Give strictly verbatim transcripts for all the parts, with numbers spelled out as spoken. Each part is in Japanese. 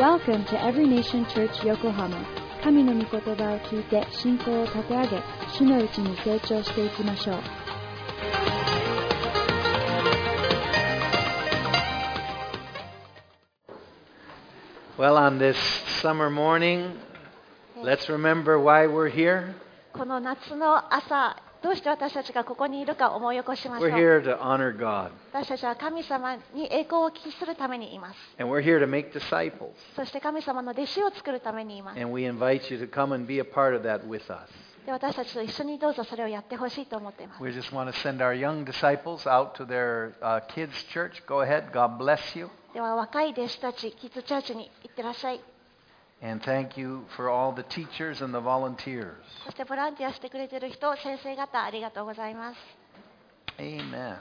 Welcome to Every Nation Church Yokohama. 神の御言葉を聞いて信仰を立て上げ、主のうちに成長していきましょう。 Well, on this summer morning, let's remember why we're here. この夏の朝、どうして私たちがここにいるか思い起こしましょ We're う。 here to honor God. 私たちは神様に栄光を期するためにいます。 And we're here to make disciples. そして神様の弟子を作るためにいます。 And we invite you to come and be a part of that with us. で、私たちと一緒にどうぞそれをやってほしいと思っています。 We just want to send our young disciples out to their uh, kids' church. Go ahead. God bless you. では若い弟子たち、キッズチャーチに行ってらっしゃい。 And thank you for all the teachers and the volunteers. そしてボランティアしてくれている人、先生方、ありがとうございます。 Amen.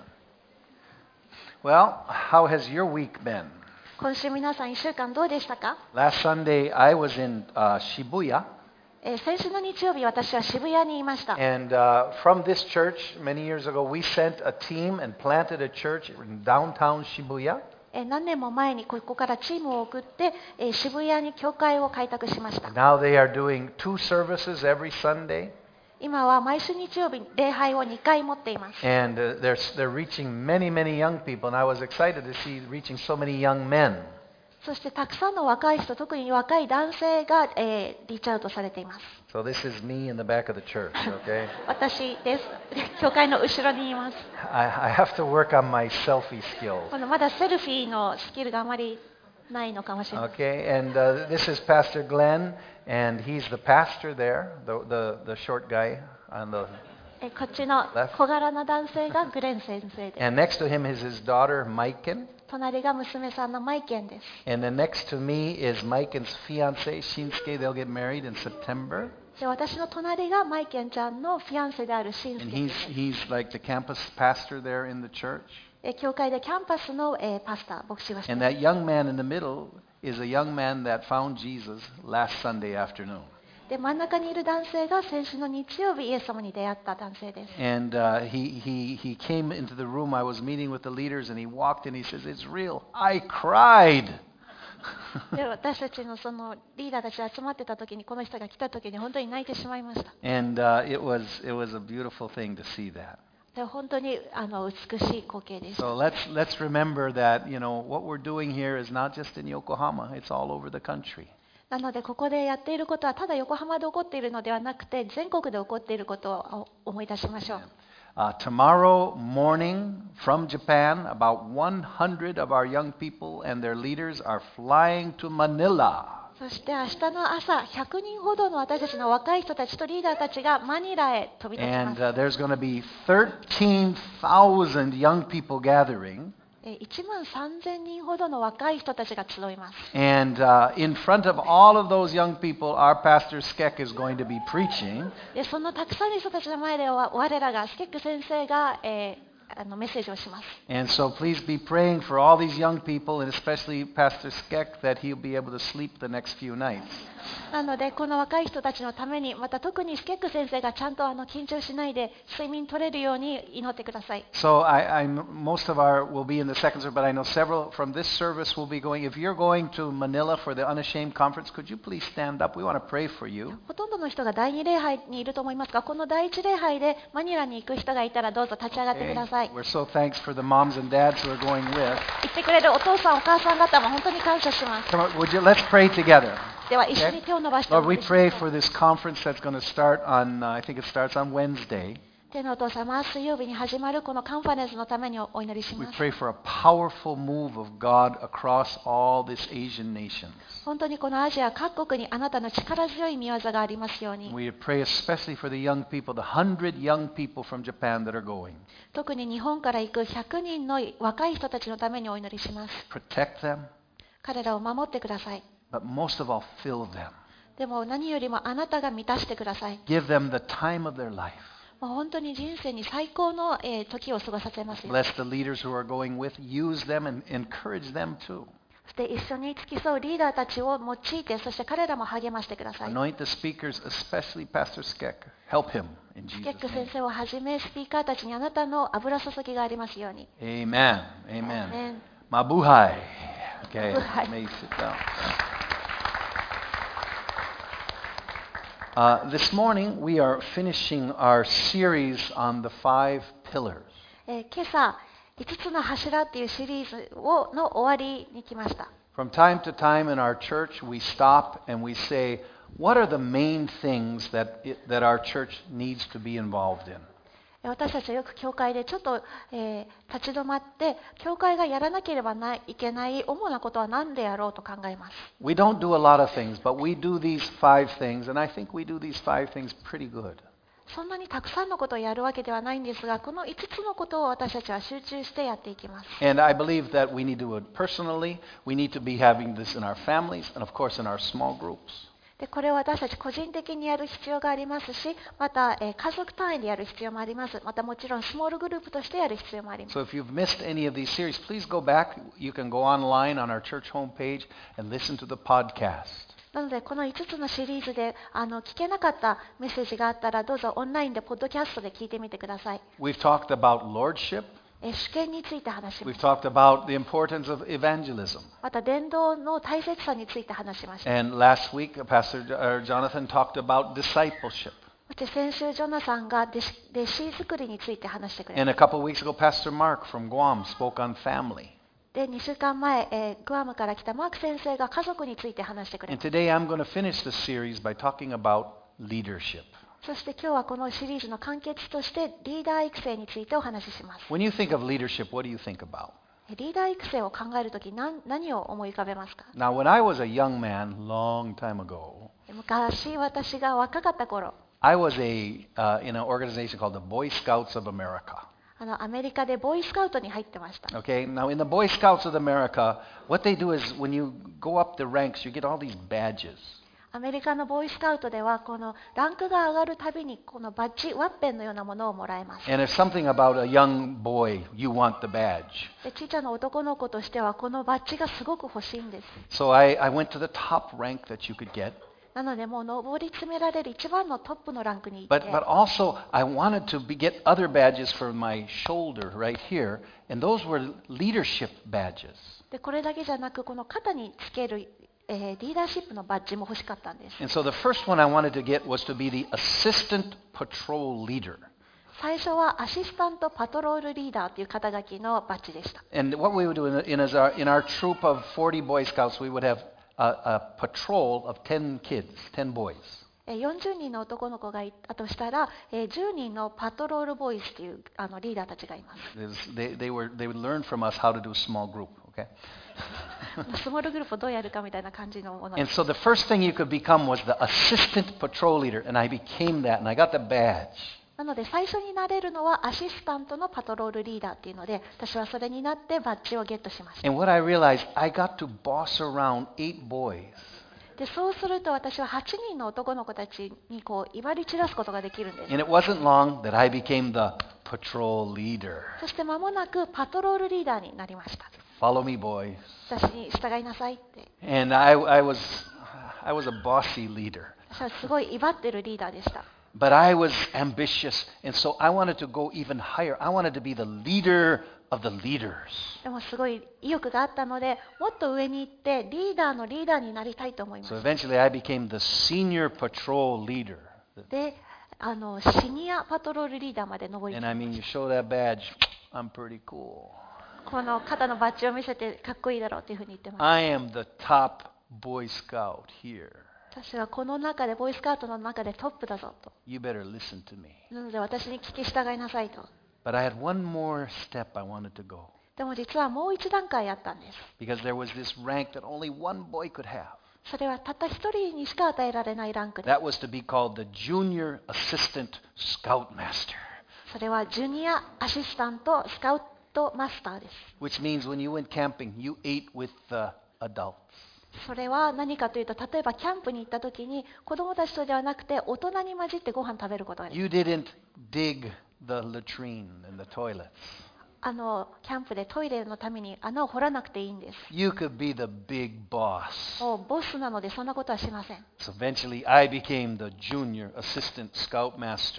Well, how has your week been? 今週皆さんいっしゅうかんどうでしたか？ Last Sunday, I was in uh, Shibuya. えー先週の日曜日、私は渋谷にいました。 And uh, from this church, many years ago, we sent a team and planted a church in downtown Shibuya. えー何年も前にここからチームを送って、えー渋谷に教会を開拓しました。 Now they are doing two services every Sunday. 今は毎週日曜日礼拝をにかい持っています。 And uh, they're, they're reaching many, many young people. And I was excited to see reaching so many young men. そしてたくさんの若い人、特に若い男性が、えーリーチアウトされています。 So this is me in the back of the church, okay? 私です。教会の後ろにいます。 I, I have to work on my selfie skills. このまだセルフィーのスキルがあまりないのかもしれません。 Okay, and uh, this is Pastor Glenn, and he's the pastor there, the, the, the short guy on the... えこっちの小柄な男性がグレン先生です。 And next to him is his daughter, Maiken. 隣が娘さんのマイケンです。 And then next to me is Maiken's fiance, Shinsuke. They'll get married in September. で私の隣がマイケンちゃんのフィアンセであるシンス And ケ he's, です。 he's like the campus pastor there in the church. え教会でキャンパスの、えーパスタ、牧師をしてい And ます。 that young man in the middle is a young man that found Jesus last Sunday afternoon. で真ん中にいる男性が先週の日曜日イエス様に出会った男性です。 And uh, he, he, he came into the room. I was meeting with the leaders, and he walked in. He says, "It's real. I cried." で私たちのそのリーダーたちが集まってた時にこの人が来た時に本当に泣いてしまいました。 And uh, it was it was a beautiful thing to see that. で本当にあの美しい光景でした。 So let's let's remember that, you know, what we're doing here is not just in Yokohama. It's all over the country. なのでここでやっていることはただ横浜で起こっているのではなくて全国で起こっていることを思い出しましょう。 Uh, tomorrow morning from Japan, about one hundred of our young people and their leaders are flying to Manila. そして明日の朝ひゃくにんほどの私たちの若い人たちとリーダーたちがマニラへ飛び立ちま And す。 uh, there's going to be thirteen thousand young people gathering. えいちまんさんぜんにんほどの若い人たちが集います。 And uh, in front of all of those young people, our pastor Skek is going to be preaching. でそのたくさんの人たちの前でわ我らがスケック先生が、えーあのメッセージをします。 And so please be praying for all these young people, and especially Pastor Skek, that he'll be able to sleep the next few nights. なのでこの若い人たちのためにまた特にスケック先生がちゃんとあの緊張しないで睡眠取れるように祈ってください。 So I, I, most of our will be in the second service, but I know several from this service will be going. If you're going to Manila for the Unashamed Conference, could you please stand up? We want to pray for you. ほとんどの人が第二礼拝にいると思いますが、この第一礼拝でマニラに行く人がいたらどうぞ立ち上がってください。 We're so thanks for the moms and dads who are going with. 行ってくれるお父さんお母さん方も本当に感謝します。 Come on, would you? Let's pray together. では一緒に手を伸ばしてお Lord, we 祈りしましょ pray う for this conference that's going to start on, uh, I think it starts on Wednesday. 天のお父様、水曜日に始まるこのカンファレンスのためにお祈りし We ます。 pray for a powerful move of God across all these Asian nations. 本当にこのアジア各国にあなたの力強い御業がありますように。 We pray especially for the young people, the hundred young people from Japan that are going. 特に日本から行くひゃくにんの若い人たちのためにお祈りします。 Protect them, 彼らを守ってください。 but most of all, fill them. でも何よりもあなたが満たしてください。 Give them the time of their life. もう本当に人生に最高の、えー時を過ごさせますよ。 Bless the leaders who are going with. Use them and encourage them too. そして一緒に付き添うリーダーたちを用いて、そして彼らも励ましてください。 Anoint the speakers, especially Pastor Skek. Help him in スケッ Jesus' ク name. 先生をはじめスピーカーたちにあなたの油注ぎがありますように。 Amen. Amen. Amen. Mabuhay. Okay. Mabuhay. May you sit down. Uh, this morning we are finishing our series on the five pillars. えー今朝、いつつの柱っていうシリーズをの終わりに来ました。 From time to time in our church, we stop and we say, what are the main things that it, that our church needs to be involved in? 私たちはよく教会でちょっと、えー立ち止まって、教会がやらなければないけない主なことは何であろうと考えます。 We don't do a lot of things, but we do these five things, and I think we do these five things pretty good. そんなにたくさんのことをやるわけではないんですが、このいつつのことを私たちは集中してやっていきます。 And I believe that we need to do it personally. We need to be having this in our families, and of course in our small groups. でこれを私たち個人的にやる必要がありますし、また、えー家族単位でやる必要もあります。またもちろんスモールグループとしてやる必要もあります。 So if you've missed any of these series, please go back. You can go online on our church homepage and listen to the podcast. なのでこのいつつのシリーズであの聞けなかったメッセージがあったら、どうぞオンラインでポッドキャストで聞いてみてください。 We've talked about lordship. えー主権について話しま We've す。 talked about the importance of evangelism. また伝道の大切さについて話しました。 And last week, Pastor uh, Jonathan talked about discipleship. そして先週ジョナさんが弟子弟子作りについて話してくれ And ま a couple of weeks ago, Pastor Mark from Guam spoke on family. す。でにしゅうかんまえ、えーグアムから来たマーク先生が家族について話してくれ And ま today I'm going to finish the series by talking about leadership. す。そして今日はこのシリーズの完結としてリーダー育成についてお話しします。 When you think of leadership, what do you think about? リーダー育成を考えるとき何、何を思い浮かべますか？ Now, when I was a young man, long time ago, 昔私が若かった頃、 I was a uh, in an organization called the Boy Scouts of America. あのアメリカでボーイスカウトに入ってました。 Okay, now in the Boy Scouts of America, what they do is when you go up the ranks, you get all these badges. アメリカのボーイスカウトではこのランクが上がるたびにこのバッジ、ワッペンのようなものをもらえます。 And if something about a young boy, you want the badge. でちっちゃな男の子としてはこのバッジがすごく欲しいんです。 So I, I went to the top rank that you could get. なのでもう上り詰められる一番のトップのランクに行っ But, て、 but also, I wanted to be, get other badges for my shoulder right here, and those were leadership badges. でこれだけじゃなくこの肩につける、えーリーダーシップのバッジも欲しかったんです。 And so the first one I wanted to get was to be the assistant patrol leader. 最初はアシスタントパトロールリーダーという肩書きのバッジでした。 And what we would do in, in, as our, in our troop of forty Boy Scouts, we would have a, a patrol of ten kids, ten boys. えーよんじゅうにんの男の子がいたとしたら、えーじゅうにんのパトロールボーイズというあのリーダーたちがいます。 There's- They, they, were, they would learn from us how to do small group, okay? スモールグループをどうやるかみたいな感じのもので And す。 so the first thing you could become was the assistant patrol leader, and I became that, and I got the badge. なので最初になれるのはアシスタントのパトロールリーダーっていうので、私はそれになってバッジをゲットしました。 And what I realized, I got to boss around eight boys. でそうすると私ははちにんの男の子たちにこう威張り散らすことができるんです。 And it wasn't long that I became the patrol leader. そして間もなくパトロールリーダーになりました。 Follow me, boys. 私に従いなさいって。 And I, I was, I was a bossy leader. 私はすごい威張ってるリーダーでした。 But I was ambitious, and so I wanted to go even higher. I wanted to be the leader of the leaders. でもすごい意欲があったので、もっと上に行ってリーダーのリーダーになりたいと思いま So す。 eventually I became the senior patrol leader. で、あのシニアパトロールリーダーまで上り And I mean, you show that badge, I'm pretty cool. この肩のバッジを見せてかっこいいだろうというふうに言ってます。 I am the top Boy Scout here. 私はこの中で、ボーイスカウトの中でトップだぞと。 You better listen to me. なので私に聞き従いなさいと。 But I had one more step I wanted to go でも実はもう一段階あったんです。 because there was this rank that only one boy could have. それはたった一人にしか与えられないランクです。 That was to be called the Junior Assistant Scoutmaster, それはジュニアアシスタントスカウトマスターです。 which means when you went camping, you ate with the adults. それは何かというと、例えばキャンプに行った時に子供たちとではなくて大人に混じってご飯食べることができる。 You didn't dig the latrine and the toilets. あのキャンプでトイレのために穴を掘らなくていいんです。 You could be the big boss. もうボスなのでそんなことはしません。 So eventually I became the Junior Assistant Scoutmaster.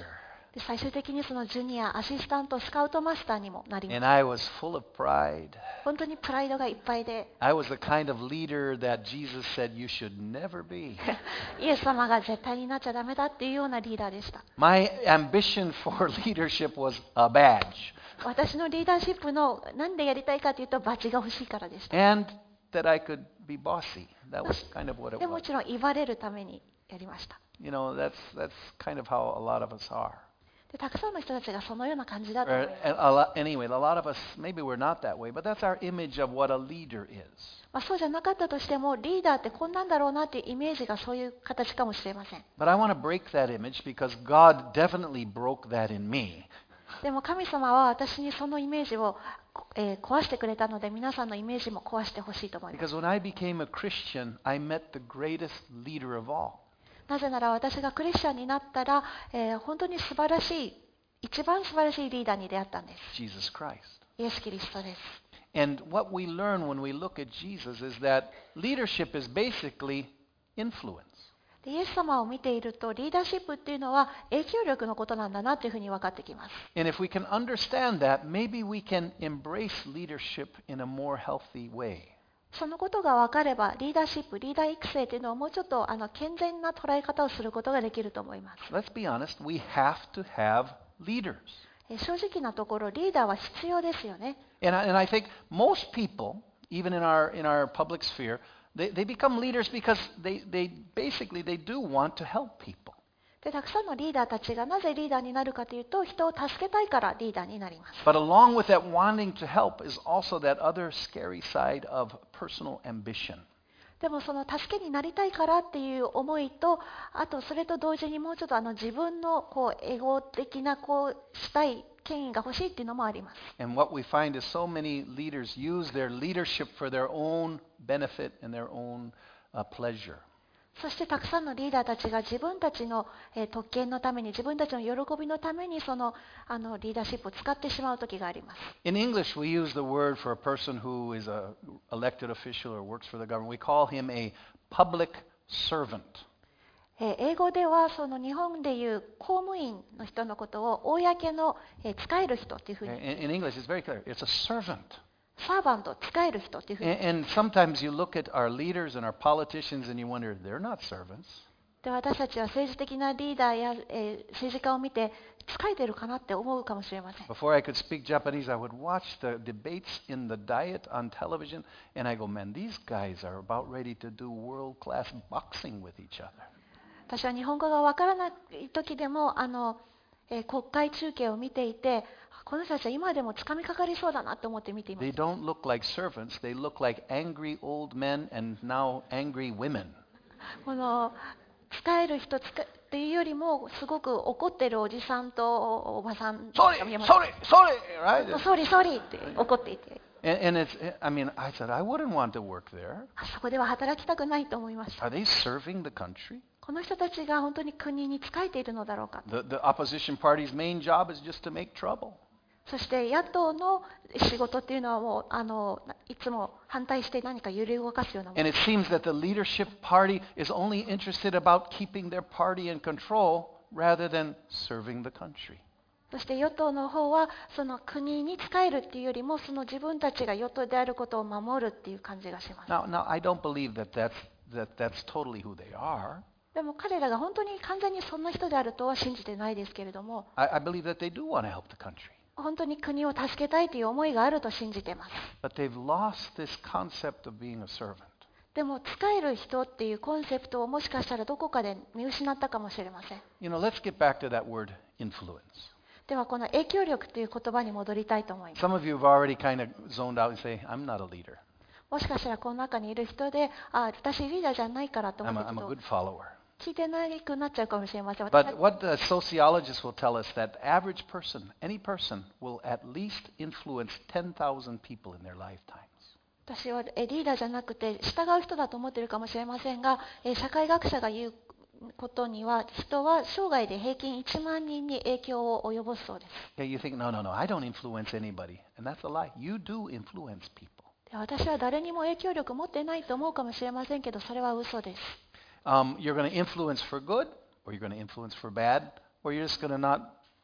で最終的にそのジュニア、アシスタント、スカウトマスターにもなりま And す。 I was full of pride. 本当にプライドがいっぱいで、 I was the kind of leader that Jesus said you should never be. イエス様が絶対になっちゃダメだっていうようなリーダーでした。 My ambition for leadership was a badge. 私のリーダーシップのなんでやりたいかというとバッジが欲しいからでした。 And that I could be bossy. That was kind of what it でも was. ちろん言われるためにやりました。 You know, that's, that's kind of how a lot of us are. でたくさんの人たちがそのような感じだと思い Or, ます。 a lot, anyway, a lot of us, maybe we're not that way, but that's our image of what a leader is. まあ、そうじゃなかったとしてもリーダーってこんなんだろうなっていうイメージがそういう形かもしれません。 But I want to break that image because God definitely broke that in me. でも神様は私にそのイメージを、えー壊してくれたので、皆さんのイメージも壊してほしいと思います。 Because when I became a Christian, I met the greatest leader of all. なぜなら私がクリスチャンになったら、えー本当に素晴らしい、一番素晴らしいリーダーに出会ったんです。 Jesus Christ. イエス・キリストです。 And what we learn when we look at Jesus is that leadership is basically influence. でイエス様を見ていると、リーダーシップっていうのは影響力のことなんだなというふうに分かってきます。 And if we can understand that, maybe we can embrace leadership in a more healthy way. そのことが分かれば、リーダーシップ、リーダー育成というのをもうちょっとあの健全な捉え方をすることができると思います。 Let's be honest, we have to have leaders. え正直なところ、リーダーは必要ですよね。 And I, and I think most people, even in our, in our public sphere, they, they become leaders because they, they basically they do want to help people. でたくさんのリーダーたちがなぜリーダーになるかというと、人を助けたいからリーダーになります。 But along with that wanting to help is also that other scary side of personal ambition. でもその助けになりたいからっていう思いと、あとそれと同時にもうちょっとあの自分のこうエゴ的なこうしたい権威が欲しいっていうのもあります。 And what we find is so many leaders use their leadership for their own benefit and their own uh, pleasure. そしてたくさんのリーダーたちが自分たちの、えー特権のために、自分たちの喜びのためにそのあのリーダーシップを使ってしまう時があります。 In English, we use the word for a person who is an elected official or works for the government. We call him a public servant. えー英語ではその日本でいう公務員の人のことを公の、えー使える人っていうふう In, に、 in English, it's very clear. It's a servant. サーバント、使える人っていうふうに。 And, and sometimes you look at our leaders and our politicians and you wonder, they're not servants. で私たちは政治的なリーダーや、えー政治家を見て使えてるかなって思うかもしれません。 Before I could speak Japanese, I would watch the debates in the Diet on television, and I go, man, these guys are about ready to do world-class boxing with each other. 私は日本語がわからない時でもあの、えー国会中継を見ていて、この人たちは今でもつかみかかりそうだなと思って見ていま They す。 don't look like servants. They look like angry old men and now angry women. この使える人つかっていうよりもすごく怒ってるおじさんとおばさん Sorry, が見えます。 sorry, sorry, right? ソーリーソーリーって怒っていて、 And, and it's, I mean, I said, I wouldn't want to work there. あそこでは働きたくないと思いました。 Are they serving the country? この人たちが本当に国に仕えているのだろうか。 The, the opposition party's main job is just to make trouble. そして野党の仕事っていうのはもうあのいつも反対して何か揺り動かすようなもの。 And it seems that the leadership party is only interested about keeping their party in control rather than serving the country. そして与党の方はその国に仕えるっていうよりもその自分たちが与党であることを守るっていう感じがします。 Now, now I don't believe that that's, that that's totally who they are. でも彼らが本当に完全にそんな人であるとは信じてないですけれども、 I, I believe that they do want to help the country. 本当に国を助けたいという思いがあると信じています。 But they've lost this concept of being a servant. でも使える人っていうコンセプトをもしかしたらどこかで見失ったかもしれません。 You know, let's get back to that word influence. ではこの影響力という言葉に戻りたいと思います。 Some of you have already kind of zoned out and say, I'm not a leader. もしかしたらこの中にいる人で、あ、私リーダーじゃないからと思 I'm っ a, て I'm a る good と follower. 聞いてなくなっちゃうかもしれません。私 But は what the sociologists will tell us that the average person, any person, will at least influence ten thousand people in their lifetimes. 私はえリーダーじゃなくて従う人だと思っているかもしれませんが、え社会学者が言うことには人は生涯で平均いちまん人に影響を及ぼすそうです。 Okay, you think, no, no, no, I don't influence anybody. And that's a lie. You do influence people. で私は誰にも影響力持ってないと思うかもしれませんけど、それは嘘です。 Um, you're going to influence for good, or you're going to influence for bad, or you're just going to not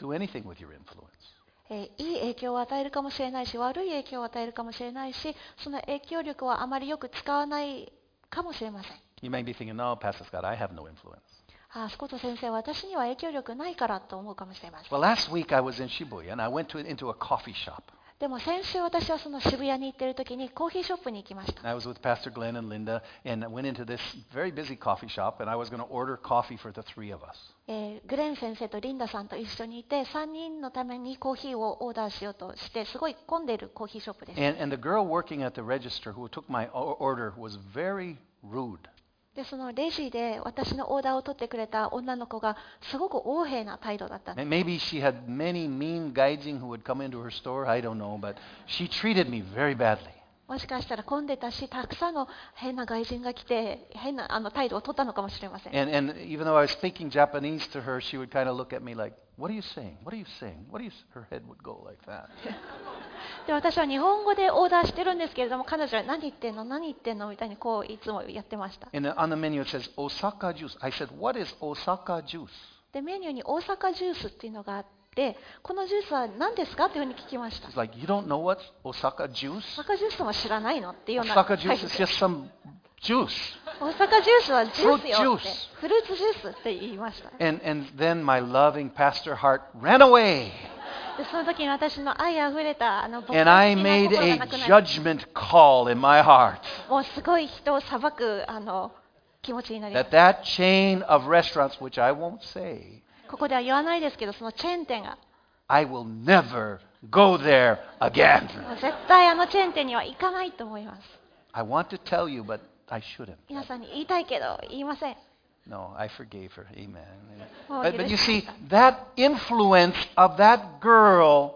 Do anything with your influence. えーいい影響を与えるかもしれないし、悪い影響を与えるかもしれないし、その影響力はあまりよく使わないかもしれません。 You may be thinking, no, Pastor Scott, I have no influence. あ、スコット先生、私には影響力ないからと思うかもしれません。 Well, last week I was in Shibuya and I went to, into a coffee shop. でも先週私はその渋谷に行っている時にコーヒーショップに行きました。 I was with Pastor Glenn and Linda and I went into this very busy coffee shop and I was going to order coffee for the three of us. えーグレン先生とリンダさんと一緒にいてさんにんのためにコーヒーをオーダーしようとしてすごい混んでいるコーヒーショップです。 And, and the girl working at the register who took my o- order was very rude. でそのレジで私のオーダーを取ってくれた女の子がすごく横柄な態度だったんです。 Maybe she had many mean gaijin who would come into her store, I don't know, but she treated me very badly. もしかしたら混んでたしたくさんの変な外人が来て変なあの態度を取ったのかもしれません。 And, and even though I was speaking Japanese to her, she would kind of look at me like, what are you saying? What are you saying? What are you? Her head would go like that. で私は日本語でオーダーしてるんですけれども彼女は何言ってんの何言ってんのみたいにこういつもやってました。 And on the menu it says Osaka juice. I said, what is Osaka juice? でメニューに大阪ジュースっていうのがあってこのジュースは何ですかっていうふうに聞きました。 It's like, you don't know what Osaka juice? 大阪ジュースは知らないのっていうような Osaka 態 juice 度 is で just some juice. 大阪ジュースはジュースよ Fruit って juice. フルーツジュースって言いました。 And, and then my loving pastor heart ran away. でその時に私の愛あふれたあの僕 And の I 好きな made 心が a なくなり judgment call in my heart もうすごい人を裁くあの気持ちになりま that す。 that chain of restaurants, which I won't say, ここでは言わないですけどそのチェーン店が I will never go there again. もう絶対あのチェーン店には行かないと思います。 I want to tell you, but I shouldn't. 皆さんに言いたいけど言いません。 No, I forgave her. Amen. もう But, 許 but you し see, that influence of that girl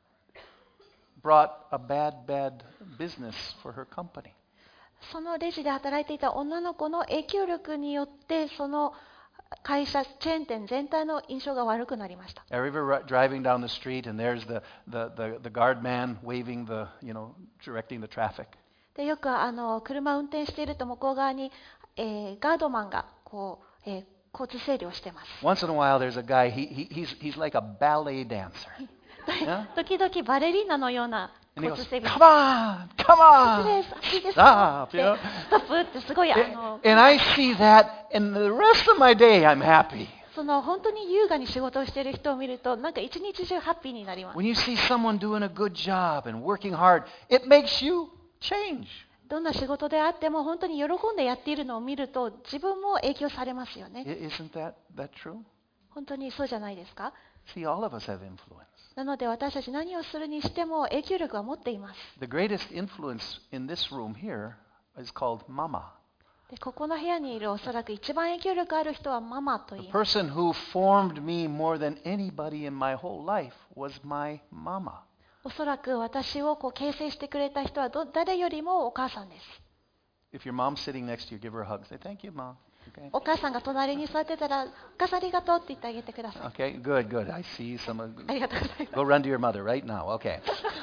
brought a bad, bad business for her company. そのレジで働いていた女の子の影響力によってその会社チェーン店全体の印象が悪くなりました。 I remember ri- driving down the street and there's the, the, the, the guard man waving the, you know, directing the traffic. でよくあの車を運転していると向こう側に、えーガードマンがこう、えー交通整理をしてます。 Once in a while there's a guy, he, he, he's, he's like a ballet dancer. Yeah? 時々バレリーナのような And he 交 goes, 通整理 come on, come で on. す、足です Stop, って you know? ストップってすごいあ And, の and I see that and the rest of my day I'm happy. その本当に優雅に仕事をしている人を見るとなんか一日中ハッピーになります。 When you see someone doing a good job and working hard, it makes you change. どんな仕事であっても本当に喜んでやっているのを見ると自分も影響されますよ I- ね。 Isn't that, that true? 本当にそうじゃないですか。 See, all of us have influence. なので私たち何をするにしても影響力は持っています。 The greatest influence in this room here is called Mama. でここの部屋にいるおそらく一番影響力ある人はママと The 言います。 person who formed me more than anybody in my whole life was my mama. おそらく私をこう形成してくれた人はど誰よりもお母さんです。 If your mom's sitting next to you, give her a hug. Say, thank you, Mom. Okay? お母さんが隣に座ってたら、お母さんありがとうって言ってあげてください。 Okay, good, good. I see some. of- ありがとうございます。 Go run to your mother right now. Okay.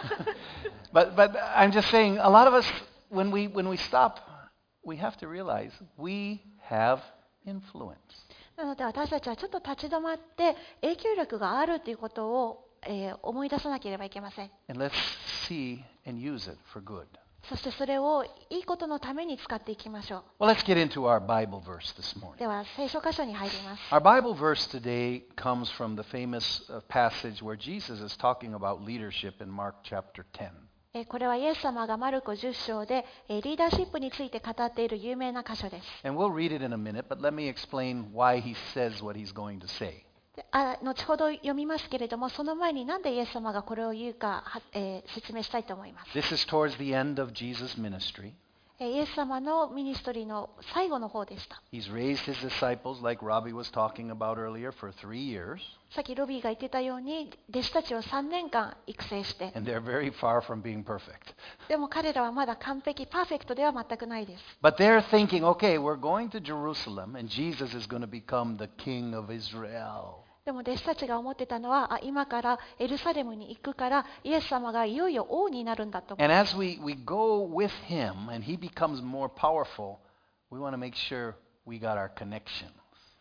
but but I'm just saying, a lot of us, when we when we stop, we have to realize we have influence. なので私たちはちょっと立ち止まって影響力があるということを、えー思い出さなければいけません。 And let's see and use it for good. そしてそれをいいことのために使っていきましょ Well, let's get into our Bible verse this う。 morning. では聖書箇所に入ります。 Our Bible verse today comes from the famous uh, passage where Jesus is talking about leadership in Mark chapter ten. えーこれはイエス様がマルコじゅっ章で、えーリーダーシップについて語っている有名な箇所です。 And we'll read it in a minute, but let me explain why he says what he's going to say. であ後ほど読みますけれども、その前になんでイエス様がこれを言うか、はえー説明したいと思います。 This is towards the end of Jesus' ministry. えーイエス様のミニストリーの最後の方でした。 He's raised his disciples, like Robbie was talking about earlier, for three years, さっきロビーが言ってたように、弟子たちをさんねんかん育成して、 and they're very far from being perfect. でも彼らはまだ完璧、パーフェクトでは全くないです。 But they're thinking, okay, we're going to Jerusalem, and Jesus is going to become the king of Israel. でも弟子たちが思ってたのは、あ今からエルサレムに行くから、イエス様がいよいよ王になるんだと。 And as we, we go with him and he becomes more powerful, we want to make sure we got our connections.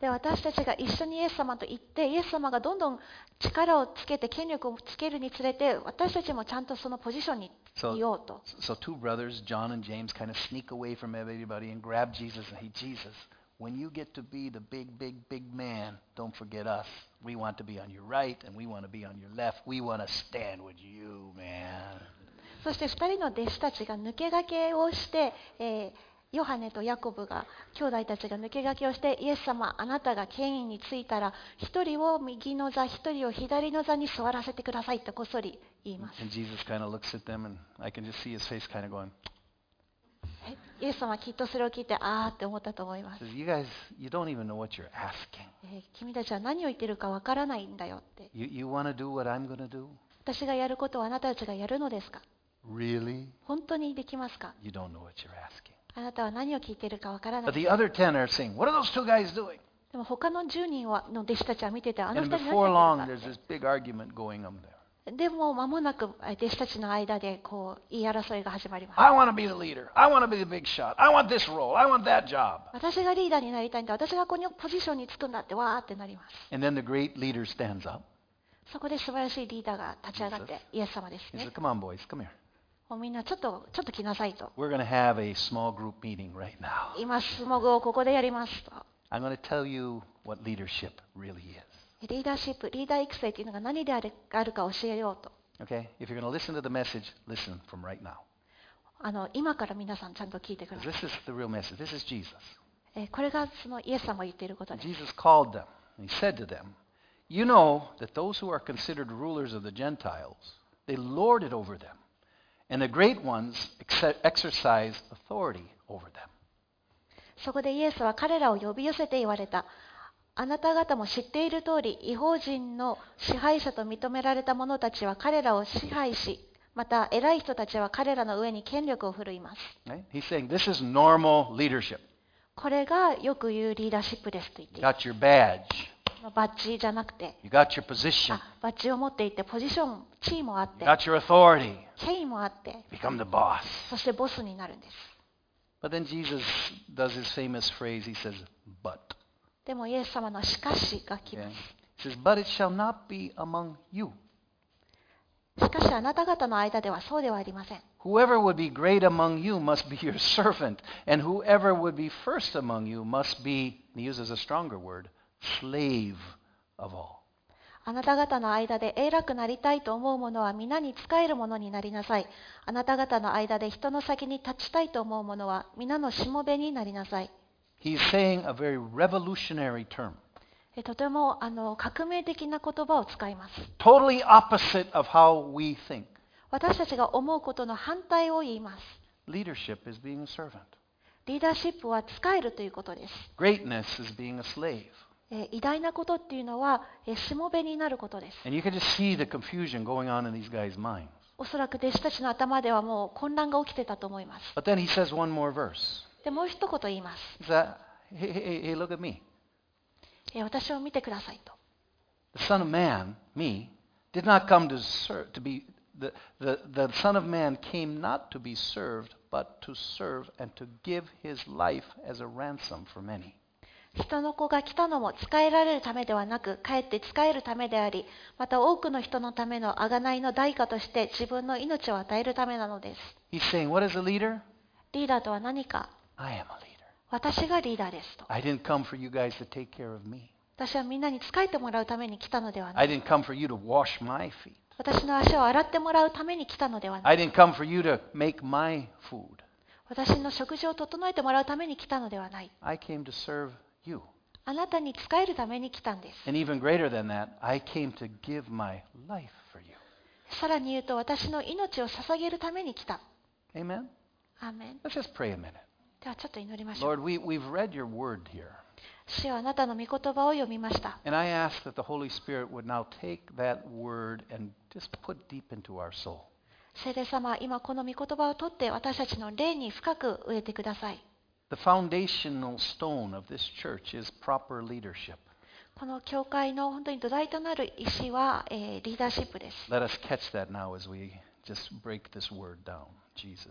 で、私たちが一緒にイエス様と行って、イエス様がどんどん力をつけて、権力をつけるにつれて、私たちもちゃんとそのポジションにいようと。 So, so two brothers, John and James, kind of sneak away from everybody and grab Jesus and hey, Jesus, when you get to be the big, big, big man, don't forget us. We want to be on your right and we want to be on your left. We want to stand with you, man. そして二人の弟子たちが抜け駆けをして、えーヨハネとヤコブが、兄弟たちが抜け駆けをして、イエス様、あなたが権威についたら、一人を右の座、一人を左の座に座らせてくださいってこっそり言います。 And Jesus kind of looks at them and I can just see his face kind of going. イエス様はきっとそれを聞いて、あーって思ったと思います。 Says, you guys, you don't even know what you're asking. えー君たちは何を言ってるかわからないんだよって。 You, you want to do what I'm going to do? 私がやることをあなたたちがやるのですか？ Really? 本当にできますか？ You don't know what you're asking. あなたは何を聞いているかわからな But い。 the other ten are saying, what are those two guys doing? でも他のじゅうにんはの弟子たちは見てて、あの And 二人何 before や long, って there's る this big argument going on there. か。でも間もなく弟子たちの間でこう言い争いが始まります。 I want to be the leader. I want to be the big shot. I want this role. I want that job. 私がリーダーになりたいんだ。私がこのポジションにつくんだってわーってなります。 And then the great leader stands up. そこで素晴らしいリーダーが立ち上がって、イエス様です He ね says,。come on, boys, come here. もうみんなちょっとちょっと来なさいと。 We're going to have a small group meeting right now. 今スモグをここでやりますと。 I'm going to tell you what leadership really is. リーダーシップ、リーダー育成というのが何であるあるか教えようと。 Okay? If you're going to listen to the message, listen from right now. あの今から皆さんちゃんと聞いてくだ Because さい。 this is the real message. This is Jesus. えーこれがそのイエス様が言っていることです。 Jesus called them, and he said to them, you know that those who are considered rulers of the Gentiles, they lord it over them, and the great ones ex- exercise authority over them. そこでイエスは彼らを呼び寄せて言われた。あなた方も知っている通り、異邦人の支配者と認められた者たちは彼らを支配し、また偉い人たちは彼らの上に権力を振るいます。 Right? He's saying this is normal leadership. これがよく言うリーダーシップですと言って You い got your badge. ます。バッジじゃなくて、 You got your position. あバッジを持っていて、ポジション、地位もあっ You て、 got your authority. 権威もあって、 Become the boss. そしてボスになるんです。 But then Jesus does his famous phrase. He says, but. でもイエス様のしかしが来ま Okay? す。 He says, but it shall not be among you. しかしあなた方の間ではそうではありません。 Whoever would be great among you must be your servant, and whoever would be first among you must be, he uses a stronger word, slave of all. あなた方の間で偉くなりたいと思う者は皆に仕える者になりなさい。あなた方の間で人の先に立ちたいと思う者は皆のしもべになりなさい。 He's saying a very revolutionary term, えとてもあの革命的な言葉を使います。 totally opposite of how we think. 私たちが思うことの反対を言います。 Leadership is being a servant. リーダーシップは使えるということです。 Greatness is being a slave. え偉大なことっていうのはえしもべになることです。 And you can just see the confusion going on in these guys' minds. おそらく弟子たちの頭ではもう混乱が起きてたと思います。 But then he says one more verse. でもう一言言います。 He said, hey, hey, hey, look at me. え私を見てくださいと。 The Son of Man, me, did not come to serve, to be, the, the, the Son of Man came not to be served, but to serve and to give his life as a ransom for many. 人の子が来たのも仕えられるためではなく、かえって仕えるためであり、また多くの人のための贖いの代価として自分の命を与えるためなのです。 He's saying, what is a leader? リーダーとは何か？ I am a leader. 私がリーダーですと。 I didn't come for you guys to take care of me. 私はみんなに仕えてもらうために来たのではない。 I didn't come for you to wash my feet. 私の足を洗ってもらうために来たのではない。 I didn't come for you to make my food. 私の食事を整えてもらうために来たのではない。 I came to serve you. あなたに仕えるために来たんです。 And even greater than that, I came to give my life for you. さらに言うと、私の命を捧げるために来た。 Amen? アーメン。 Let's just pray a minute. ではちょっと祈りましょう。 Lord, we, we've read your word here. 主よ、あなたの御言葉を読みました。 And I ask that the Holy Spirit would now take that word and just put deep into our soul. 聖霊様、今この御言葉を取って私たちの霊に深く植えてください。 The foundational stone of this church is proper leadership. この教会の本当に土台となる石は、えーリーダーシップです。 Let us catch that now as we just break this word down. In Jesus' name.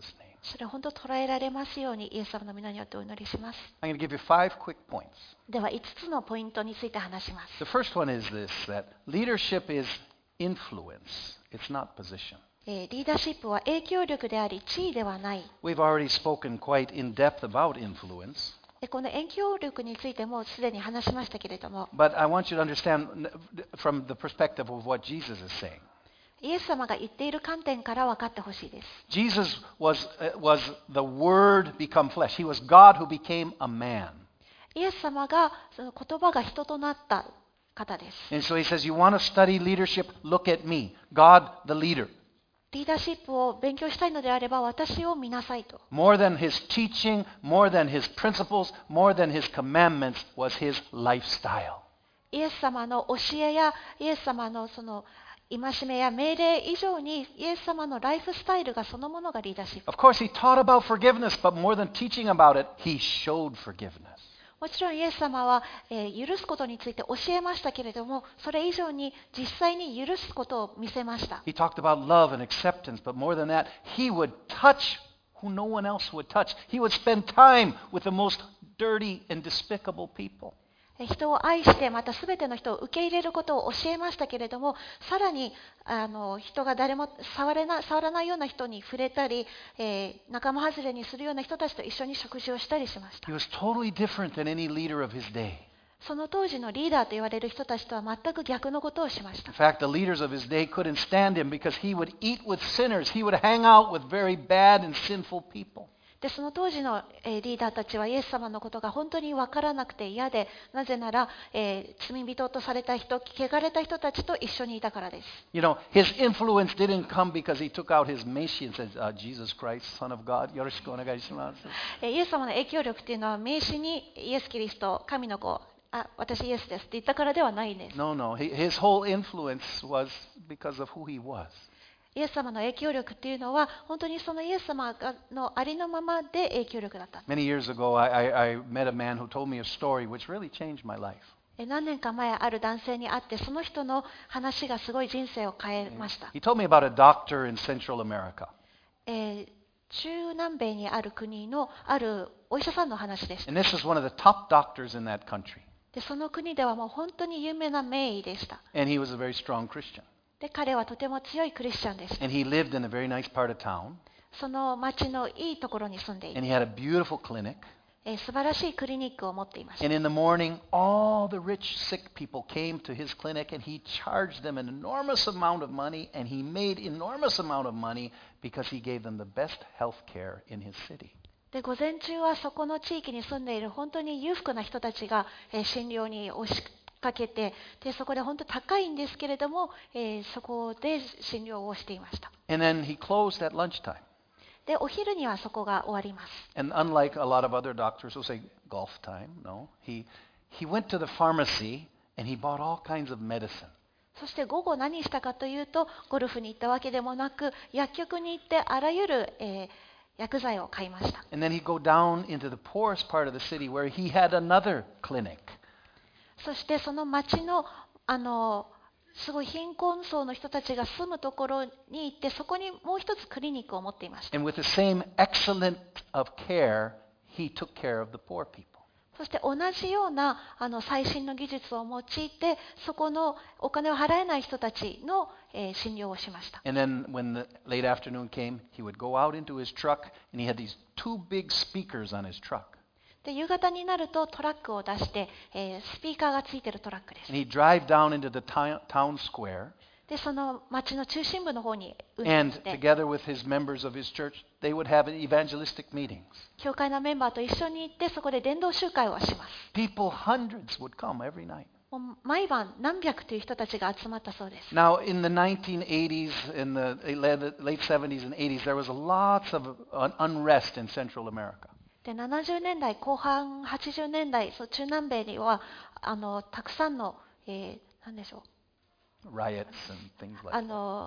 それを本当捉えられますようにイエス様の皆によってお祈りします。 I'm going to give you five quick points. ではいつつのポイントについて話します。 The first one is this, that leadership is influence. It's not position. えーリーダーシップは影響力であり地位ではない。 We've already spoken quite in depth about influence. でこの影響力についてもすでに話しましたけれども、 But I want you to understand from the perspective of what Jesus is saying. イエス様が言っている観点から分かってほしいです。 Jesus was, uh, was the Word become flesh. He was God who became a man. イエス様がその言葉が人となった方です。 And so he says, you want to study leadership? Look at me, God the leader. リーダーシップを勉強したいのであれば私を見なさいと。 More than his teaching, more than his principles, more than his commandments was his lifestyle. イエス様の教えやイエス様のその戒めや命令以上にイエス様のライフスタイルがそのものがリーダーシップ。 Of course, he taught about forgiveness, but more than teaching about it, he showed forgiveness. もちろんイエス様は、えー許すことについて教えましたけれども、それ以上に実際に許すことを見せました。 He talked about love and acceptance, but more than that, he would touch who no one else would touch. He would spend time with the most dirty and despicable people. えー人を愛してまた全ての人を受け入れることを教えましたけれども、さらにあの人が誰も触れな触らないような人に触れたり、えー仲間外れにするような人たちと一緒に食事をしたりしました。 He was totally different than any leader of his day. その当時のリーダーと言われる人たちとは全く逆のことをしました In。fact, the leaders of his day couldn't stand him because he would eat with sinners. He would hang out with very bad and sinful people. でその当時の、えーリーダーたちはイエス様のことが本当に分からなくて嫌で、なぜなら、えー罪人とされた人、汚れた人たちと一緒にいたからです。 You know, his influence didn't come because he took out his Meishi and said, uh, Jesus Christ, Son of God, よろしくお願いします。 えーイエス様の影響力っていうのは名詞にイエス・キリスト、神の子、あ、私イエスですって言ったからではないんです。 No, no. He, his whole influence was because of who he was. イエス様の影響力っていうのは本当にそのイエス様がのありのままで影響力だった。 Many years ago, I, I, I met a man who told me a story which really changed my life. えー何年か前ある男性に会ってその人の話がすごい人生を変えました。 He told me about a doctor in Central America. えー中南米にある国のあるお医者さんの話でした。 And this is one of the top doctors in that country. でその国ではもう本当に有名な名医でした。 And he was a very strong Christian. で彼はとても強いクリスチャンでした。 And he lived in a very nice part of town. その町のいいところに住んでい And て、 he had a beautiful clinic. えー素晴らしいクリニックを持っていました。 And in the morning, all the rich, sick people came to his clinic, and he charged them an enormous amount of money, and he made enormous amount of money because he gave them the best health care in his city. で午前中はそこの地域に住んでいる本当に裕福な人たちが、えー診療に押しかけて、でそこで本当高いんですけれども、えーそこで診療をしていました。 And then he closed at lunchtime. でお昼にはそこが終わります。 And unlike a lot of other doctors who say golf time, no, he, he went to the pharmacy and he bought all kinds of medicine. そして午後何したかというと、ゴルフに行ったわけでもなく、薬局に行ってあらゆる、えー薬剤を買いました。 And then he'd go down into the poorest part of the city where he had another clinic. そしてその町のあのすごい貧困層の人たちが住むところに行って、そこにもう一つクリニックを持っていました。 And with the same excellent of care, he took care of the poor people. そして同じようなあの最新の技術を用いて、そこのお金を払えない人たちの、えー診療をしました。 And then when the late afternoon came, he would go out into his truck, and he had these two big speakers on his truck. で夕方になるとトラックを出して、えースピーカーがついているトラックです And。he'd drive down into the town, town square, でその町の中心部の方に運転 and して、 together with his members of his church, they would have evangelistic meetings. 教会のメンバーと一緒に行って、そこで伝道集会をします。 People, hundreds, would come every night. もう毎晩何百という人たちが集まったそうです。 Now, in the nineteen eighties, in the late seventies and eighties, there was lots of un- unrest in Central America. でななじゅうねんだいこう半、はちじゅうねんだい、そう中南米にはあのたくさんの、えー、なんでしょう、 Riots and things あ like that. の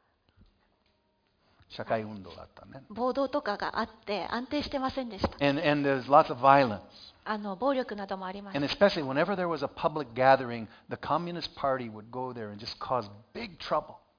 社会運動があったね。 暴動とかがあって安定してませんでした。 And, and there's lots of violence. あの暴力などもありまし And た。 especially whenever there was a public gathering, the Communist Party would go there and just cause big trouble.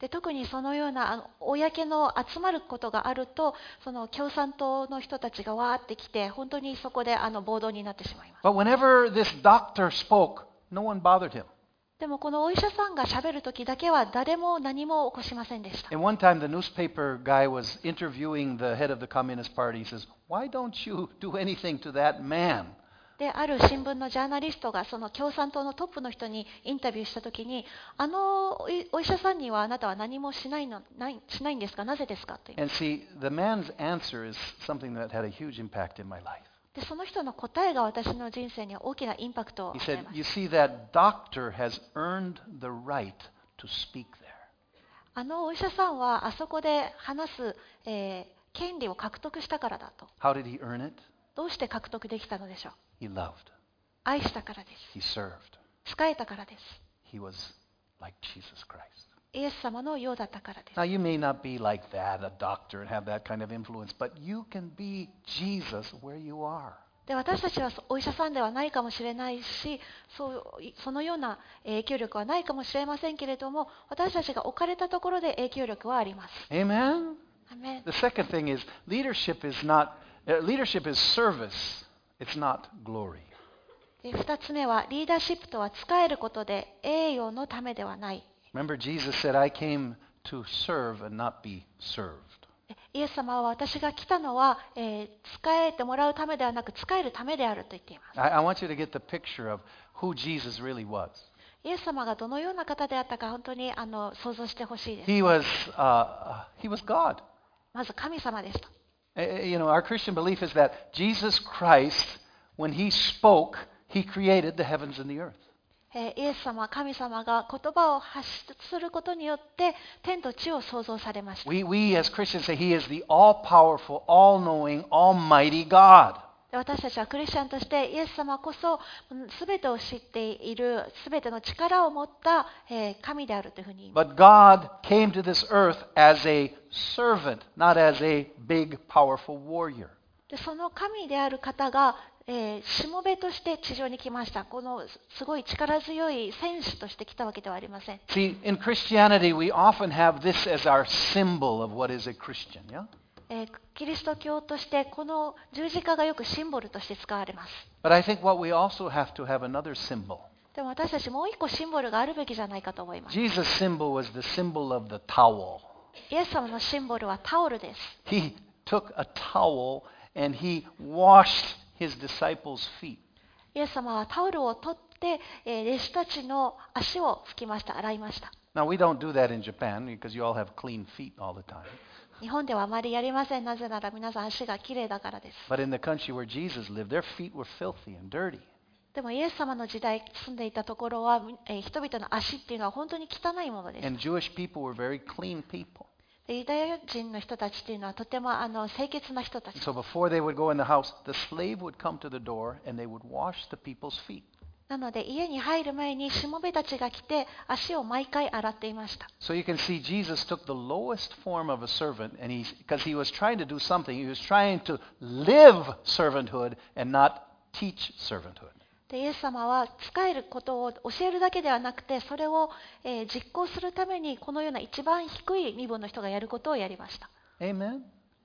で特にそのようなあの公の集まることがあると、その共産党の人たちがわーって来て、本当にそこであの暴動になってしまいます。 But whenever this doctor spoke, no one bothered him. でもこのお医者さんがしゃべるときだけは誰も何も起こしませんでした。 And one time the newspaper guy was interviewing the head of the Communist Party. He says, "Why don't you do anything to that man?" である新聞のジャーナリストがその共産党のトップの人にインタビューしたときに、あのお医者さんにはあなたは何もしないのないしないんですか、なぜですかと言います。 And see, the man's answer is something that had a huge impact in my life. でその人の答えが私の人生に大きなインパクトを He 与え said, まし "You た。 see, that doctor has earned the right to speak there." あのお医者さんはあそこで話す、えー権利を獲得したからだと。 How did he earn it? どうして獲得できたのでしょう。 He loved. 愛したからです。 He served. 仕えたからです。 He was like Jesus Christ. イエス様のようだったからです。 Now, you may not be like that, a doctor, and have that kind of influence, but you can be Jesus where you are. で私たちはお医者さんではないかもしれないし、そうそのような影響力はないかもしれませんけれども、私たちが置かれたところで影響力はあります。 Amen? アメン。 The second thing is leadership is not, uh, leadership is service. It's not glory. で二つ目はリーダーシップとは仕えることで栄誉のためではない。 Remember, Jesus said, "I came to serve and not be served." イエス様は私が来たのは、えー、仕えてもらうためではなく仕えるためであると言っています。 I, I want you to get the picture of who Jesus really was. イエス様がどのような方であったか本当にあの想像してほしいです。 He was, uh, he was God. まず神様でした。 Uh, You know, our Christian belief is that Jesus Christ, when he spoke, he created the heavens and the earth. えーイエス様、神様が言葉を発出することによって天と地を創造されました。 We, we as Christians say he is the all-powerful, all-knowing, almighty God. で私たちはクリスチャンとしてイエス様こそすべてを知っている、すべての力を持った、えー神であるというふうに言います。 But God came to this earth as a servant, not as a big, powerful warrior. でその神である方が、えーしもべとして地上に来ました。このすごい力強い戦士として来たわけではありません。 See, in Christianity, we often have this as our symbol of what is a Christian, yeah? えーキリスト教としてこの十字架がよくシンボルとして使われます。 But I think what we also have to have another symbol. でも私たちもう一個シンボルがあるべきじゃないかと思います。 Jesus' symbol was the symbol of the towel. イエス様のシンボルはタオルです。 He took a towel and he washed his disciples' feet. イエス様はタオルを取って、えー弟子たちの足を拭きました、洗いました。 Now, we don't do that in Japan because you all have clean feet all the time. 日本ではあまりやりません。なぜなら皆さん足がきれいだからです。 But in the country where Jesus lived, their feet were filthy and dirty. でもイエス様の時代住んでいたところは、えー人々の足っていうのは本当に汚いものです。 And Jewish people were very clean people. でユダヤ人の人たちっていうのはとてもあの清潔な人たち。 So before they would go in the house, the slave would come to the door and they would wash the people's feet. なので家に入る前にしもべたちが来て足を毎回洗っていました。 So you can see Jesus took the lowest form of a servant, and he's because he was trying to do something. He was trying to live servanthood and not teach servanthood. でイエス様は使えることを教えるだけではなくて、それを、えー実行するためにこのような一番低い身分の人がやることをやりました。 Amen.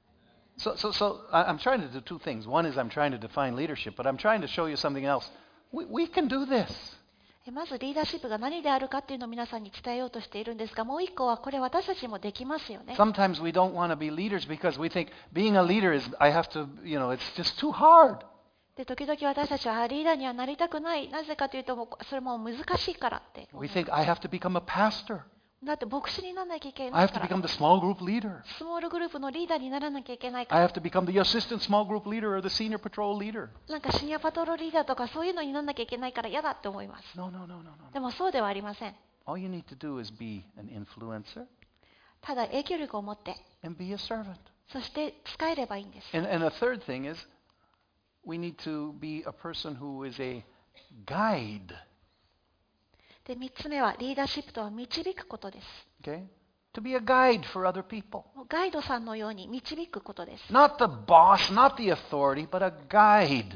So, so, so I- I'm trying to do two things. One is I'm trying to define leadership, but I'm trying to show you something else. We, we can do this. えまずリーダーシップが何であるかっていうのを皆さんに伝えようとしているんですが、もう一個はこれ私たちもできますよね。 Sometimes we don't want to be leaders because we think being a leader is, I have to, you know, it's just too hard. で時々私たちはあリーダーにはなりたくない。なぜかというともうそれも難しいからって。 We think I have to become a pastor. だって牧師にならなきゃいけ I ない have か to ら。 become the small group leader. スモールグループのリーダーにならなきゃいけないか I ら。 have to become the assistant small group leader or the senior patrol leader. なんかシニアパトロールリーダーとかそういうのにならなきゃいけないから嫌だって思います。 No, no, no, no, no. でもそうではありません。 All you need to do is be an influencer ただ影響力を持って、 and be a servant. そして使えればいいんです。 And, and the third thing is we need to be a person who is a guide. でみっつめはリーダーシップとは導くことです。 Okay? To be a guide for other people. ガイドさんのように導くことです。 Not the boss, not the authority, but a guide.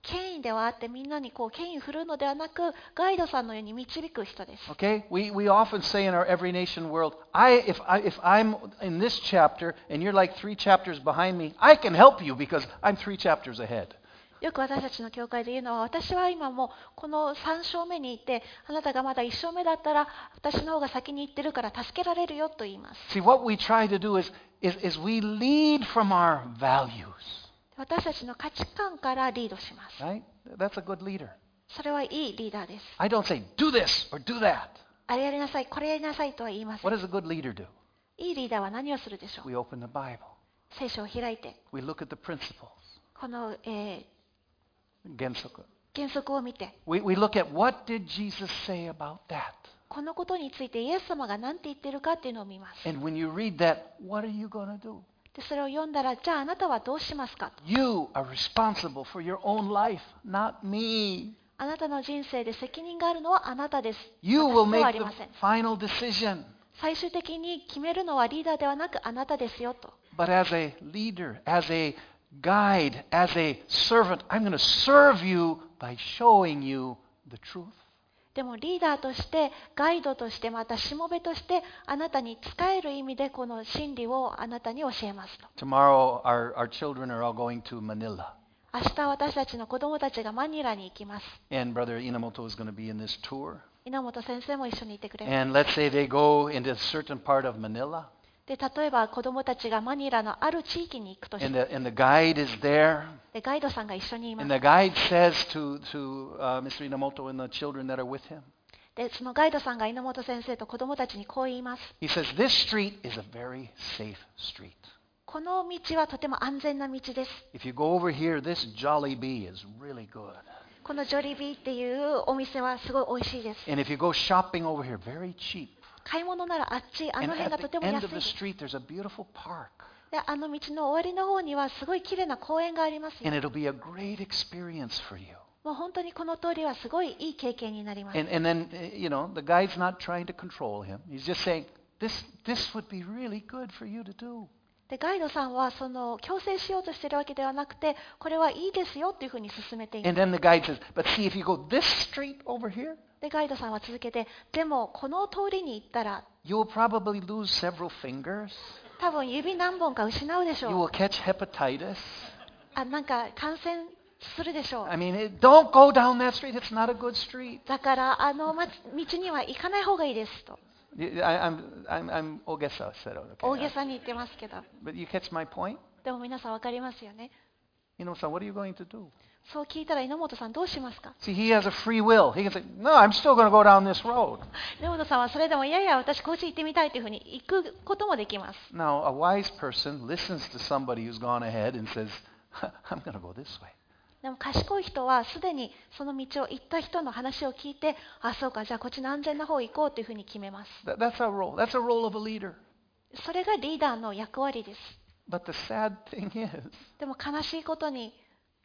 権威ではあってみんなにこう権威振るうのではなく、ガイドさんのように導く人です。 Okay? We, we often say in our every nation world, I, if, I, if I'm in this chapter and you're like three chapters behind me, I can help you because I'm three chapters ahead. よく私たちの教会で言うのは、私は今もうこのさん章目にいて、あなたがまだいち章目だったら私の方が先に行ってるから助けられるよと言います。 See, what we try to do is, is, is we lead from our values. 私たちの価値観からリードします。 Right? That's a good leader. それはいいリーダーです。 I don't say, do this or do that. あれやりなさい、これやりなさいとは言いません。 What does a good leader do? いいリーダーは何をするでしょう。 We open the Bible. 聖書を開いて、 We look at the principles. この、えー、 原則。 原則を見て、 We, we look at what did Jesus say about that. このことについてイエス様が何て言ってるかっていうのを見ます。 And when you read that, what are you going to do? でそれを読んだら、じゃああなたはどうしますかと。 You are responsible for your own life, not me. あなたの人生で責任があるのはあなたです。 You 私 will ではあ make り the ません。 final decision. 最終的に決めるのはリーダーではなくあなたですよと。 But as a leader, as a guide, as a servant, I'm going to serve you by showing you the truth. でもリーダーとして、ガイドとして、またしもべとしてあなたに仕える意味でこの真理をあなたに教えますと。 Tomorrow, our, our children are all going to Manila. 明日私たちの子供たちがマニラに行きます。 And Brother Inamoto is going to be in this tour. 稲本先生も一緒にいてくれます。 And let's say they go into a certain part of Manila. で例えば子供たちがマニラのある地域に行くとし And て、 the, and the guide is there. でガイドさんが一緒にいま And す。 the guide says to, to uh, Mister Inamoto and the children that are with him, でそのガイドさんが稲本先生と子供たちにこう言います。 he says, this street is a very safe street. この道はとても安全な道です。 If you go over here, this Jollibee is really good. このジョリビーっていうお店はすごい美味しいです。 And if you go shopping over here, very cheap. 買い物ならあっち、あ And の辺 at がとて the も end 安 of い the です。 street, there's a beautiful park. であの道の終わりの方にはすごい綺麗な公園がありますよ。 And it'll be a great experience for you. もう本当にこの通りはすごいいい経験になります。 And, and then, uh, you know, the guide's not trying to control him. He's just saying, this, this would be really good for you to do. でガイドさんはその強制しようとしているわけではなくて、これはいいですよっていうふうに進めています。 And then the guide says, but see, if you go this street over here, でガイドさんは続けて、でもこの通りに行ったら you will probably lose several fingers. 多分指何本か失うでし You ょう。 will catch hepatitis. あなんか感染するでしょう。 I mean, it, don't go down that street. It's not a good street. だからあのま道には行かない方がいいですと。 I, I'm, I'm, I'm Ogesa said, okay. 大げさに言ってますけど。 But you catch my point? でも皆さん分かりますよね。 You know, son, what are you going to do? そう聞いたら稲本さんどうしますか。 See, he has a free will. He can say, no, I'm still going to go down this road. 稲本さんはそれでもいやいや私こっち行ってみたいというふうに行くこともできます。 Now, a wise person listens to somebody who's gone ahead and says, I'm going to go this way. でも賢い人はすでにその道を行った人の話を聞いて、あ、そうか、じゃあこっちの安全な方行こうというふうに決めます。 That, that's our role. That's a role of a leader. それがリーダーの役割です。 But the sad thing is, でも悲しいことに、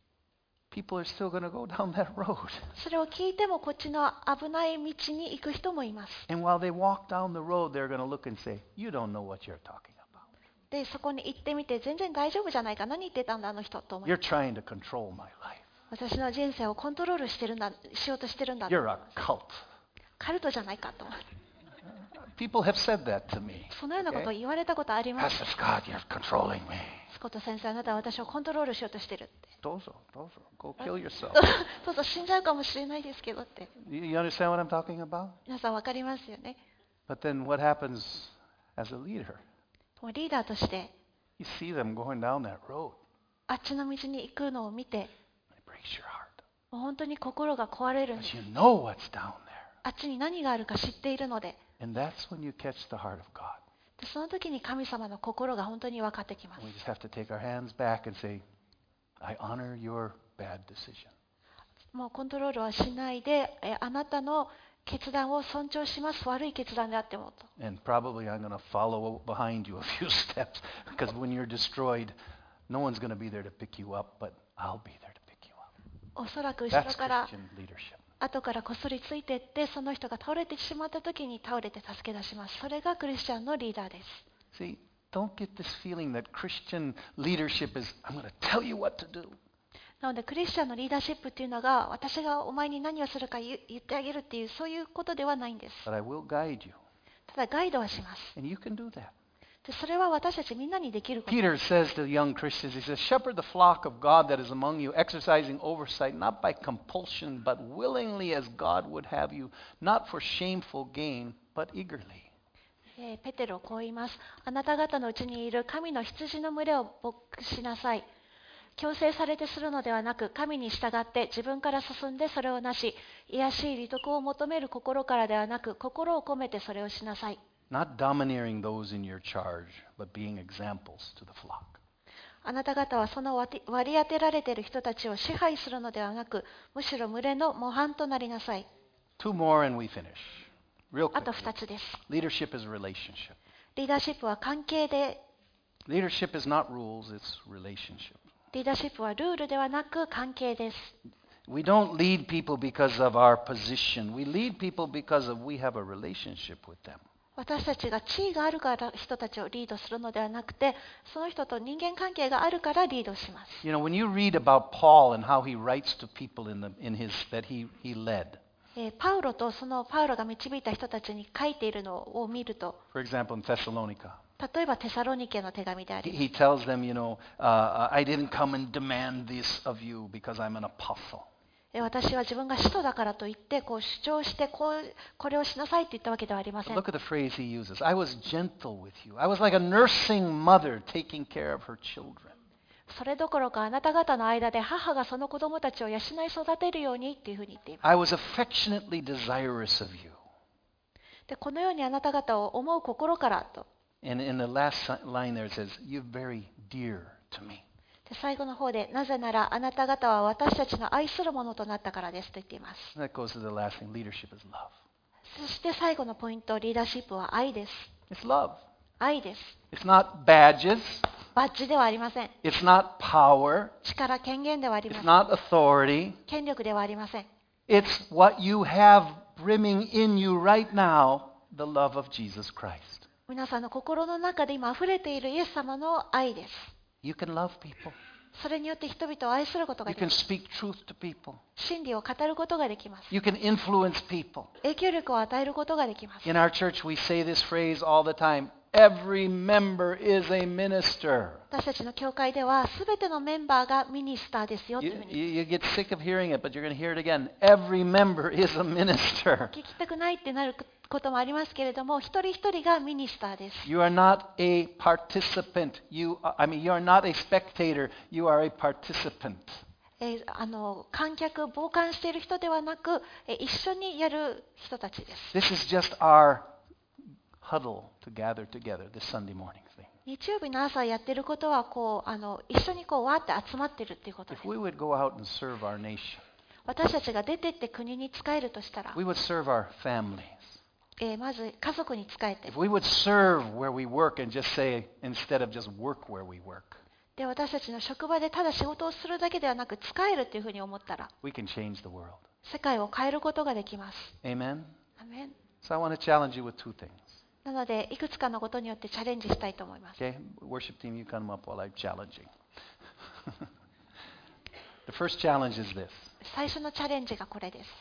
people are still going to go down that road. それを聞いてもこっちの危ない道に行く人もいます。 And while they walk down the road, they're going to look and say, you don't know what you're talking about. で、そこに行ってみて、全然大丈夫じゃないか、何言ってたんだあの人と思いま You're す。 trying to control my life. 私の人生をコントロールしてるんだ、しようとしてるんだ。 You're a cult. カルトじゃないかと。 People have said that to me. そのようなことを言われたことあります。 Pastor Scott, you're controlling me. スコット先生、あなたは私をコントロールしようとしてるって。 どうぞ、どうぞ。Go kill yourself. そうそう、死んじゃうかもしれないですけどって。 You you understand what I'm talking about? 皆さん分かりますよね。 But then what happens as a leader? もうリーダーとして、 You see them going down that road. あっちの道に行くのを見て、 It breaks your heart. もう本当に心が壊れるんです。 Because you know what's down there. あっちに何があるか知っているので、 And that's when you catch the heart of God. でその時に神様の心が本当に分かってきます。 We just have to take our hands back and say, I honor your bad decision. もうコントロールはしないで、えあなたの決断を尊重します。悪い決断であってもと。 And probably I'm going to follow behind you a few steps because when you're destroyed, no one's going to be there to pick you up, but I'll be there to pick you up. おそらく後ろ That's から Christian leadership. 後からこっそりついていって、その人が倒れてしまった時に倒れて助け出します。それがクリスチャンのリーダーです。 See, don't get this feeling that Christian leadership is, I'm going to tell you what to do. なのでクリスチャンのリーダーシップっていうのが私がお前に何をするか言言ってあげるっていうそういうことではないんです。 But I will guide you. ただガイドはします。 And you can do that. でそれは私たちみんなにできること。 Peter says to the young Christians, he says, shepherd the flock of God that is among you, exercising oversight, not by compulsion, but willingly as God would have you, not for shameful gain, but eagerly. えーペテロはこう言います。あなた方のうちにいる神の羊の群れを牧しなさい。強制されてするのではなく、神に従って自分から進んでそれをなし、卑しい利得を求める心からではなく、心を込めてそれをしなさい。 Not domineering those in your charge, but being examples to the flock. あなた方はその割り割り当てられている人たちを支配するのではなく、むしろ群れの模範となりなさい。 Two more and we finish. Real あと quickly. ふたつです。 Leadership is a relationship. リーダーシップは関係で、 Leadership is not rules, it's relationship. リーダーシップはルールではなく関係です。 We don't lead people because of our position. We lead people because of we have a relationship with them. 私たちが地位があるから人たちをリードするのではなくて、その人と人間関係があるからリードします。 You know, when you read about Paul and how he writes to people in the in his that he he led. えーパウロとそのパウロが導いた人たちに書いているのを見ると、 For example, in Thessalonica. 例えばテサロニケの手紙であ He, り、 he tells them, you know, uh, I didn't come and demand this of you because I'm an apostle. えー私は自分が使徒だからといってこう主張してこうこれをしなさいと言ったわけではありませ But ん。 look at the phrase he uses. I was gentle with you. I was like a nursing mother taking care of her children. それどころかあなた方の間で母がその子供たちを養い育てるようにっていうふうに言っています。 I was affectionately desirous of you. でこのようにあなた方を思う心からと。 And in the last line there it says, you're very dear to me. で最後の方で、なぜならあなた方は私たちの愛するものとなったからですと言っています。 That goes to the last thing. Leadership is love. そして最後のポイント、リーダーシップは愛です。 It's love. 愛です。 It's not badges. バッジではありません。 It's not power. 力、権限ではありま It's せん。 not authority. 権力ではありません。 It's what you have brimming in you right now, the love of Jesus Christ. 皆さんの心の中で今溢れているイエス様の愛です。 You can love people. それによって人々を愛することが You でき can ます。 speak truth to people. 真理を語ることができます。 You can influence people. 影響力を与えることができます。 In our church, we say this phrase all the time. Every member is a minister. 私たちの教会では全てのメンバーがミニスターですよとい You, うふうに you, you get sick of hearing it, but you're going to hear it again. Every member is a minister. 聞きたくないってなることもありますけれども、一人一人がミニスターです。 You are not a participant. You, I mean, you are not a spectator. You are a participant. えーあの観客、傍観している人ではなく、えー一緒にやる人たちです。 This is just our huddle to gather together this Sunday morning thing. 日曜日の朝やってることはこうあの一緒にこうわーって集まってるっていうことです If。we would go out and serve our nation, 私たちが出てって国に仕えるとしたら、 we would serve our families. えーまず家族に仕えて、 If we would serve where we work and just say, instead of just work where we work, で私たちの職場でただ仕事をするだけではなく仕えるっていうふうに思ったら、 we can change the world. 世界を変えることができます。 Amen? アメン。 So I want to challenge you with two things. なのでいくつかのことによってチャレンジしたいと思います。 Okay? Worship team, you come up while I'm challenging. The first challenge is this. 最初のチャレンジがこれです。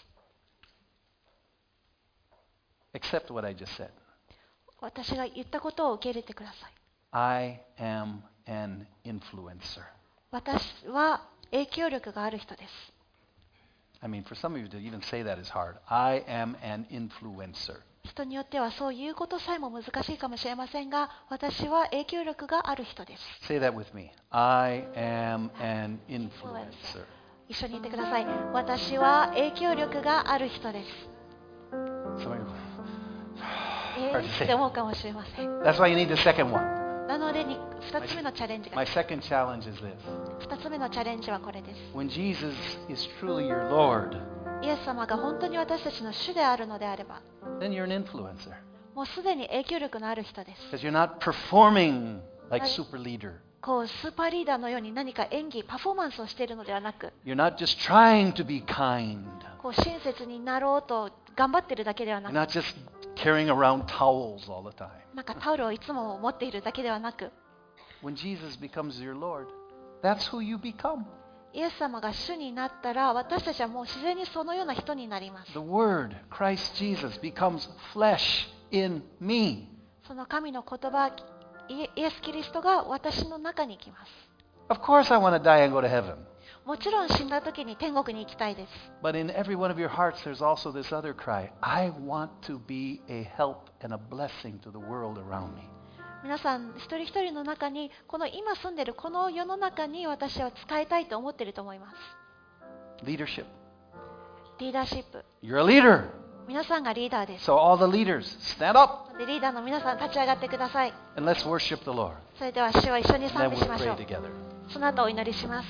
Accept what I just said. 私が言ったことを受け入れてください。 I am an influencer. 私は影響力がある人です。 I mean, for some of you to even say that is hard. I am an influencer. 人によってはそういうことさえも難しいかもしれませんが、私は影響力がある人です。 Say that with me. I am an influencer. 一緒に言ってください。私は影響力がある人です。 Some of you, え Hard to ー、 say. って思うかもしれません。 that's why you need the second one. なのでにふたつめのチャレンジが My second challenge is this. ふたつめのチャレンジはこれです。 When Jesus is truly your Lord, イエス様が本当に私たちの主であるのであれば、 then you're an influencer. もうすでに影響力のある人です。 Because you're not performing like Right. super leader. こうスーパーリーダーのように何か演技、パフォーマンスをしているのではなく、 You're not just trying to be kind. こう親切になろうと頑張っているだけではな You're く、 not just carrying around towels all the time. なんかタオルをいつも持っているだけではなく、 When Jesus becomes your Lord, that's who you become. イエス様が主になったら、私たちはもう自然にそのような人になります。 The Word, Christ Jesus, becomes flesh in me. その神の言葉、イエス・キリストが私の中に来ます。 Of course I want to die and go to heaven. もちろん死んだ時に天国に行きたいです。 But in every one of your hearts there's also this other cry. I want to be a help and a blessing to the world around me. 皆さん一人一人の中に、この今住んでいるこの世の中に私は使いたいと思っていると思います。 Leadership. リーダーシップ。 You're a leader. 皆さんがリーダーです。 So all the leaders, stand up でリーダーの皆さん立ち上がってください。 and let's worship the Lord. それでは主を一緒に And 賛 then 美 we'll しまし pray ょう。 together. その後お祈りします。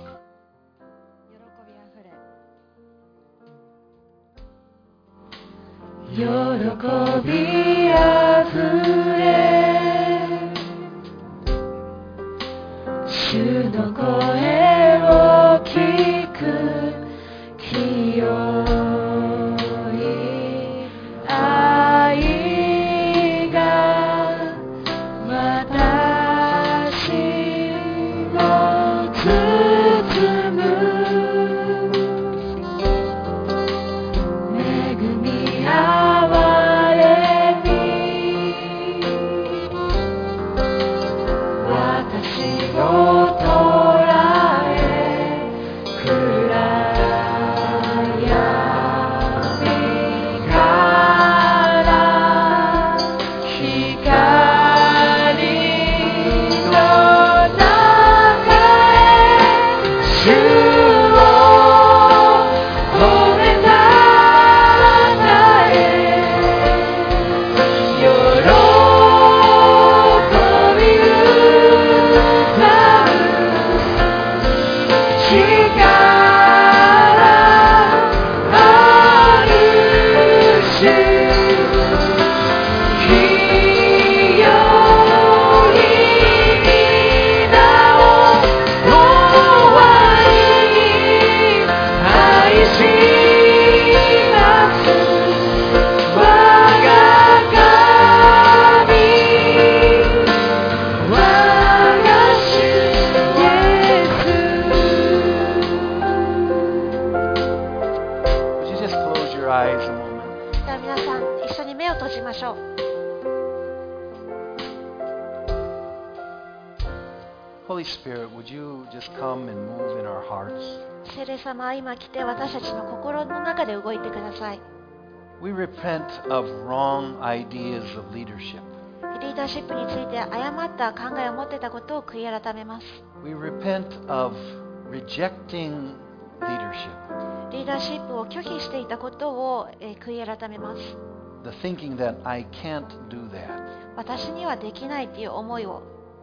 喜びあふれ主の声を聞く清い愛が私を包む恵みあれに私を捉え暗闇から光の中へ主を褒めたたえ喜び歌う力ある主清い皆を終わりに愛します我が神我が主イエス Would you just close your eyes a moment? では皆さん一緒に目を閉じましょう。 Holy Spirit, would you just come and move in our hearts? 聖霊様は今来て私たちの心の中で動いてください。 We repent of wrong ideas of leadership. リーダーシップについて誤った考えを持っていたことを悔い改めます。 We repent of rejecting leadership. リーダーシップを拒否していたことを、えー悔い改めます。 The thinking that I can't do that. 私にはできないという思いを、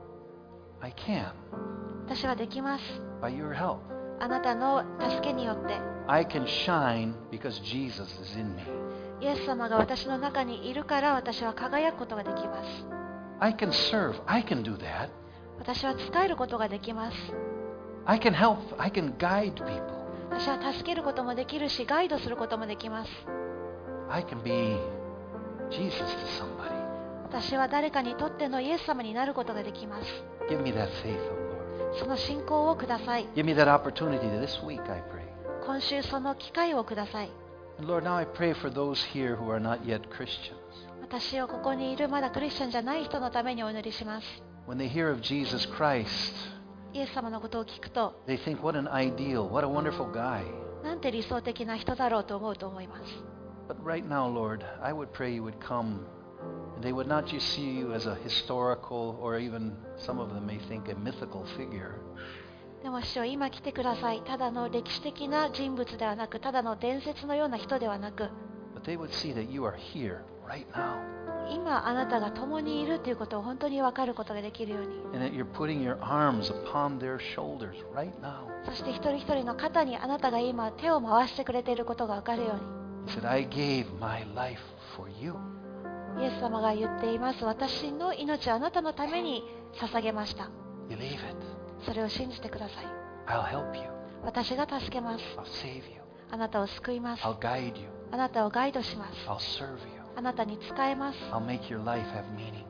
I can 私はできます。 by your help. あなたの助けによって、 I can shine because Jesus is in me. イエス様が私の中にいるから私は輝くことができます。 I can serve. I can do that. 私は使えることができます。 I can help. I can guide people. 私は助けることもできるし、ガイドすることもできます。 I can be Jesus to somebody. 私は誰かにとってのイエス様になることができます。 Give me that faith, oh Lord. その信仰をください。 Give me that opportunity this week, I pray. 今週その機会をください。 And Lord, now I pray for those here who are not yet Christians. 私をここにいるまだクリスチャンじゃない人のためにお祈りします。 When they hear of Jesus Christ, イエス様のことを聞くと、 they think, what an ideal, what a wonderful guy. なんて理想的な人だろうと思うと思います。 But right now, Lord, I would pray you would come and they would not just see you as a historical or even some of them may think a mythical figure. でも主よ、今来てください。ただの歴史的な人物ではなく、ただの伝説のような人ではなく、 But they would see that you are here right now 今あなたが共にいるということを本当に分かることができるように、 and that you're putting your arms upon their shoulders right now. そして一人一人の肩にあなたが今手を回してくれていることが分かるように。 He said, I gave my life for you. イエス様が言っています。私の命をあなたのために捧げました。 Believe it. それを信じてください。 I'll help you. 私が助けます。 I'll save you. あなたを救います。 I'll guide you. あなたをガイドします。 I'll serve you. あなたに仕えます。 I'll make your life have meaning.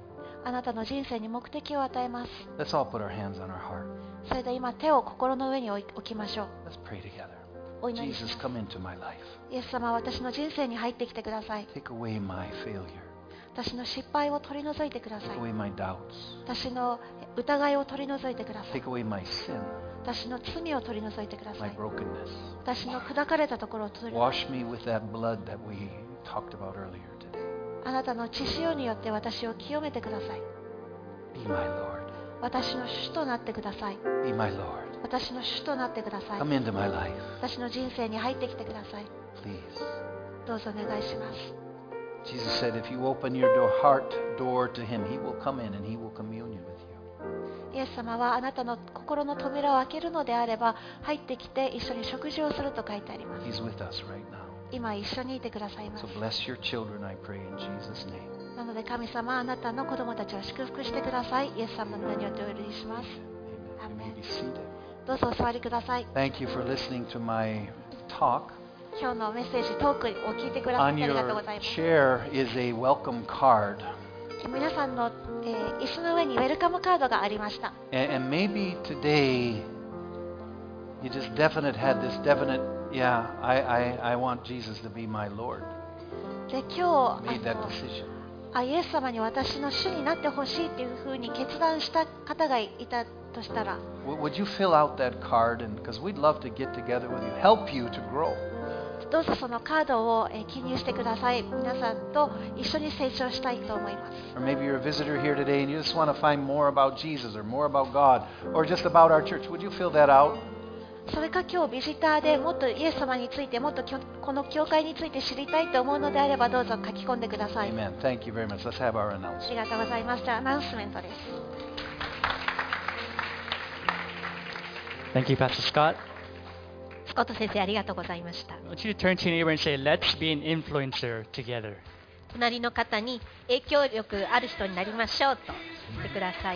あなたの人生に目的を与えます。 Let's all put our hands on our heart. それで今手を心の上に置きましょう。 Let's pray together. お祈りし Jesus, come into my life. イエス様は私の人生に入ってきてください。 Take away my failure. 私の失敗を取り除いてくださ Take い。 away my doubts. 私の疑いを取り除いてください。 Take away my sin, 私の罪を取り除いてくださ my い。 brokenness. 私の砕かれたところを取り除い Wash me with that blood that we talked about earlier today. て、あなたの血潮によって私を清めてください。 Be my Lord. 私の主となってください。 Be my Lord. 私の主となってください。 Come into my life, 私の人生に入ってきてください。 please. どうぞお願いします。 Jesus said, if you open your door, heart door to him, he will come in and he will commune with you. イエス様はあなたの心の扉を開けるのであれば入ってきて一緒に食事をすると書いてあります。 He's with us right now. 今一緒にいてくださいます。 So bless your children, I pray, in Jesus' name. なので神様、あなたの子供たちを祝福してください。イエス様の名によってお祈りします。 Amen. You may Amen. be seated. どうぞお座りください。 Thank you for listening to my talk. 今日のメッセージ、トークを聞いてくださっ On てありがとう your ございます。 chair is a welcome card. 皆さんの、えー椅子の上にウェルカムカードがありました。 And, and maybe today you just definite had this definite, yeah, I, I, I want Jesus to be my Lord. で、今日あ Made that の decision. あ、イエス様に私の主になってほしいっていうふうに決断した方がいたとしたら、 W- Would you fill out that card? And because we'd love to get together with you, help you to grow. どうぞそのカードをえー記入してください。皆さんと一緒に成長したいと思います。 Or maybe you're a visitor here today and you just want to find more about Jesus or more about God or just about our church. Would you fill that out? それか今日ビジターでもっとイエス様についてもっときょこの教会について知りたいと思うのであればどうぞ書き込んでください。 Amen. Thank you very much. Let's have our あ announcement. りがとうございます。じゃあアナウンスメントです。 Thank you, Pastor Scott. スコット先生ありがとうございました。 I want you to turn to your neighbor and say, let's be an influencer together. 隣の方に影響力ある人になりましょうと言ってください。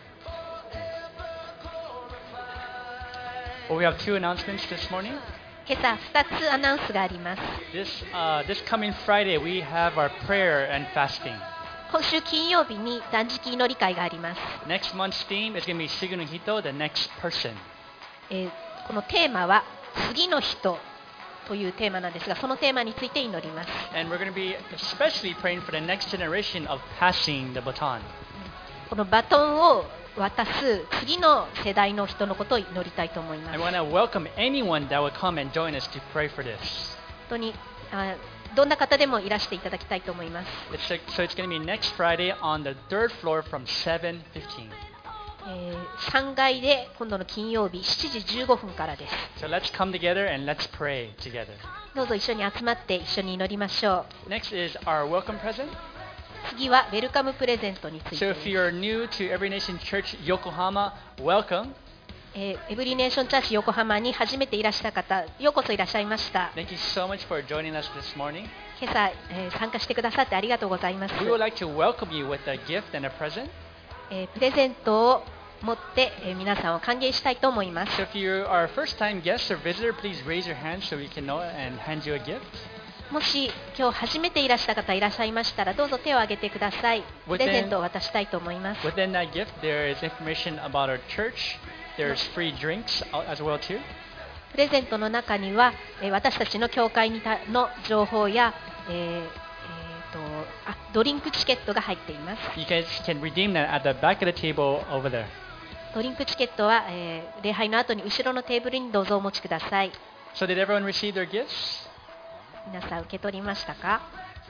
Well, we have two announcements this morning. 今朝ふたつアナウンスがあります。 This, uh, this coming Friday, we have our prayer and fasting. 今週金曜日に断食祈り会があります。 Next month's theme is going to be Sigu no Hito, the next person. えーこのテーマは次の人というテーマなんですが、そのテーマについて祈ります。 And we're going to be especially praying for the next generation of passing the baton. このバトンを渡す次の世代の人のことを祈りたいと思います。 I want to welcome anyone that would come and join us to pray for this. 本当にあどんな方でもいらしていただきたいと思います。 It's like, so it's going to be next Friday on the third floor from seven fifteen. えー、さんがいで今度の金曜日しちじじゅうごふんからです。 So let's come together and let's pray together. どうぞ一緒に集まって一緒に祈りましょう。 Next is our welcome present. 次はウェルカムプレゼントについ So て if です。 you're new to Every Nation Church Yokohama, welcome. えーエブリネーションチャーチ横浜に初めていらした方、ようこそいらっしゃいました。 Thank you so much for joining us this morning. 今朝、えー参加してくださってありがとうございます。 We would like to welcome you with a gift and a present. えープレゼントを持って、えー皆さんを歓迎したいと思います。 So if you are a first-time guest or visitor, please raise your hand so we can know and hand you a gift. もし今日初めていらした方いらっしゃいましたらどうぞ手を挙げてください。プレゼントを渡したいと思います。 Within that gift, there is information about our church. There's free drinks as well too. プレゼントの中には、えー私たちの教会にたの情報や、えーえーとあドリンクチケットが入っています。 You guys can redeem that at the back of the table over there. ドリンクチケットは、えー礼拝の後に後ろのテーブルにどうぞお持ちください。 So did everyone receive their gifts? 皆さん受け取りましたか？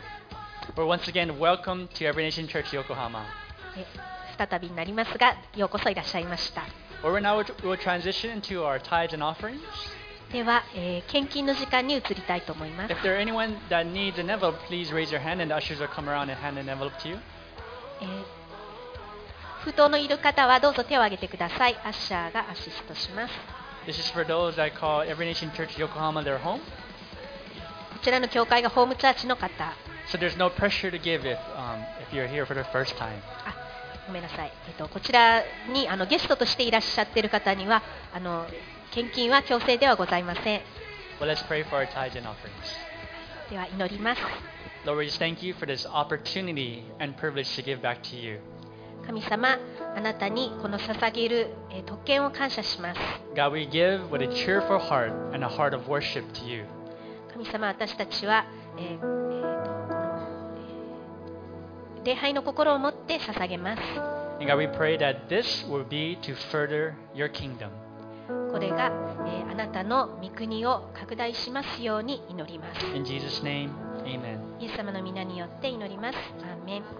Well, once again, welcome to Every Nation Church Yokohama. え再びになりますがようこそいらっしゃいました。 Well, we're now we'll transition into our tithes and offerings. では、えー献金の時間に移りたいと思います。 If there are anyone that needs an envelope, please raise your hand and the ushers will come around and hand an envelope to you. えー封筒のいる方はどうぞ手を挙げてください。アッシャーがアシストします。 This is for those that call Every Nation Church Yokohama their home. こちらの教会がホームチャーチの方、 So there's no pressure to give if, um, if you're here for the first time. あごめんなさい、えっと、こちらにあのゲストとしていらっしゃっている方にはあの献金は強制ではございません。 Well, let's pray for our tithes and offerings. では祈ります。 Lord, we just thank you for this opportunity and privilege to give back to you. 神様、あなたにこの捧げるえー特権を感謝します。 God, we give with a cheerful heart and a heart of worship to you. 神様、私たちは、えーえーとこのえー礼拝の心を持って捧げます。 And God, we pray that this will be to further your kingdom. これが、えーあなたの御国を拡大しますように祈ります。 In Jesus' name, amen. イエス様の皆によって祈ります。アーメン。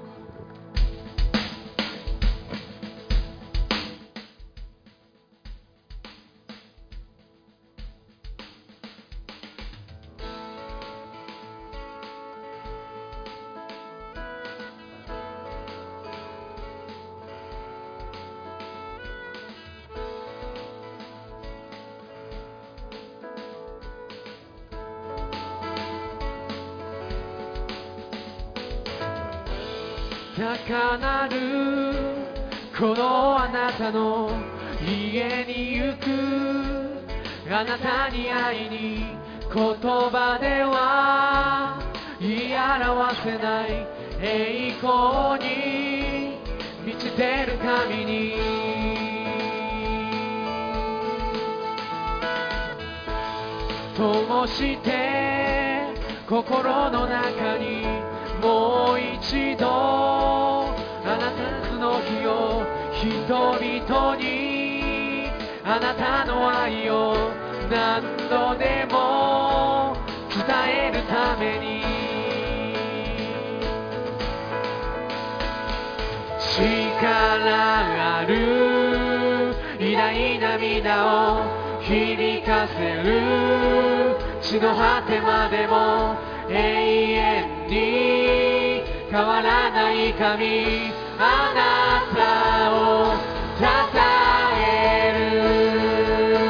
高なるこのあなたの家に行く、あなたに会いに言葉では言い表せない栄光に満ちてる神に灯して心の中にもう一度あなたの日を人々にあなたの愛を何度でも伝えるために力ある偉大な皆を響かせる地の果てまでも永遠に変わらない神あなたを称える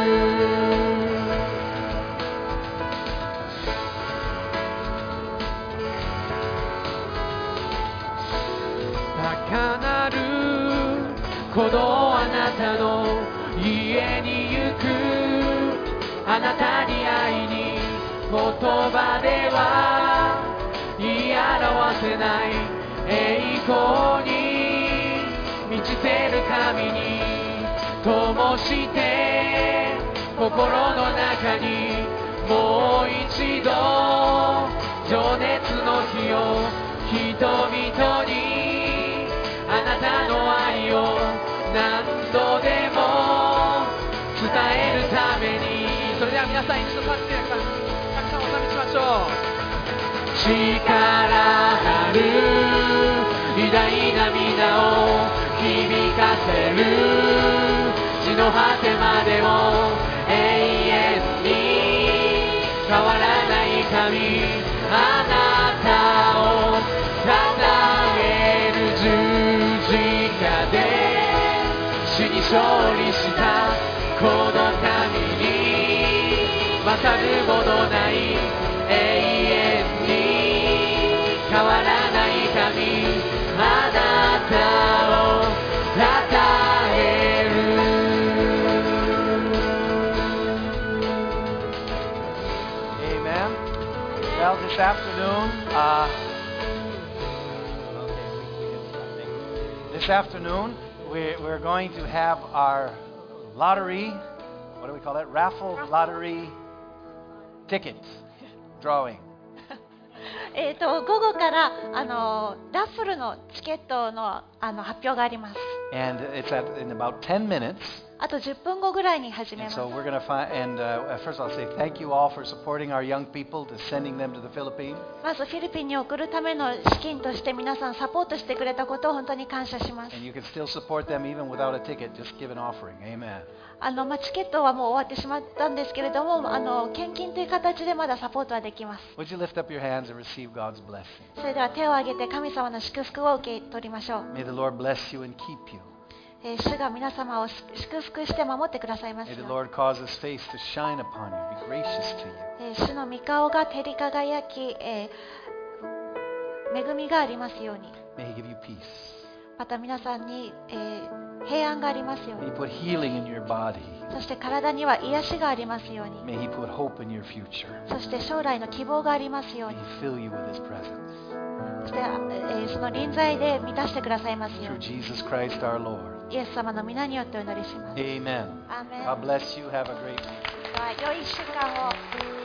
高なるこのあなたの家に行くあなたに会いに言葉では言い表せない栄光に満ちてる神に灯して心の中にもう一度情熱の火を人々にあなたの愛を何度でも伝えるためにそれでは皆さん一度立って神様をお賛美しましょう。力ある偉大な皆を響かせる地の果てまでも永遠に変わらない神あなたを称える十字架で死に勝利したこの神に勝るものない永遠に変わらない神あなたを称える Amen. Well, this afternoon, uh, this afternoon we're, we're going to have our lottery, what do we call it? Raffle lottery ticket drawing. えーと午後からあのラッフルのチケットのあの発表があります。 And it's at, in about ten minutes. あとじゅっぷんごぐらいに始め And ます。 so we're going to find, and uh, first I'll say thank you all for supporting our young people, to sending them to the Philippines. まずフィリピンに送るための資金として皆さんサポートしてくれたことを本当に感謝します。 And you can still support them even without a ticket, just give an offering. Amen. あのまあ、チケットはもう終わってしまったんですけれども、あの献金という形でまだサポートはできます。 Would you lift up your hands and receive God's blessing? それでは手を挙げて神様の祝福を受け取りましょう。 May the Lord bless you and keep you. えー主が皆様を祝福して守ってくださいます May the よう Lord cause His face to shine upon you, be gracious to you. えー主の御顔が照り輝き、えー恵みがありますように。 May He give you peace. また皆さんに、えー平安がありますよう May に。 He put healing in your body. そして体には癒しがありますように。 May He put hope in your future. そして将来の希望がありますよう May に。 He fill you with His presence. そして、えーその臨在で満たしてくださいますよう Through に。 Jesus Christ our Lord. イエス様の皆によってお祈りします。 Amen. アーメン。 God bless you. Have a great week. では良いいっしゅうかんを。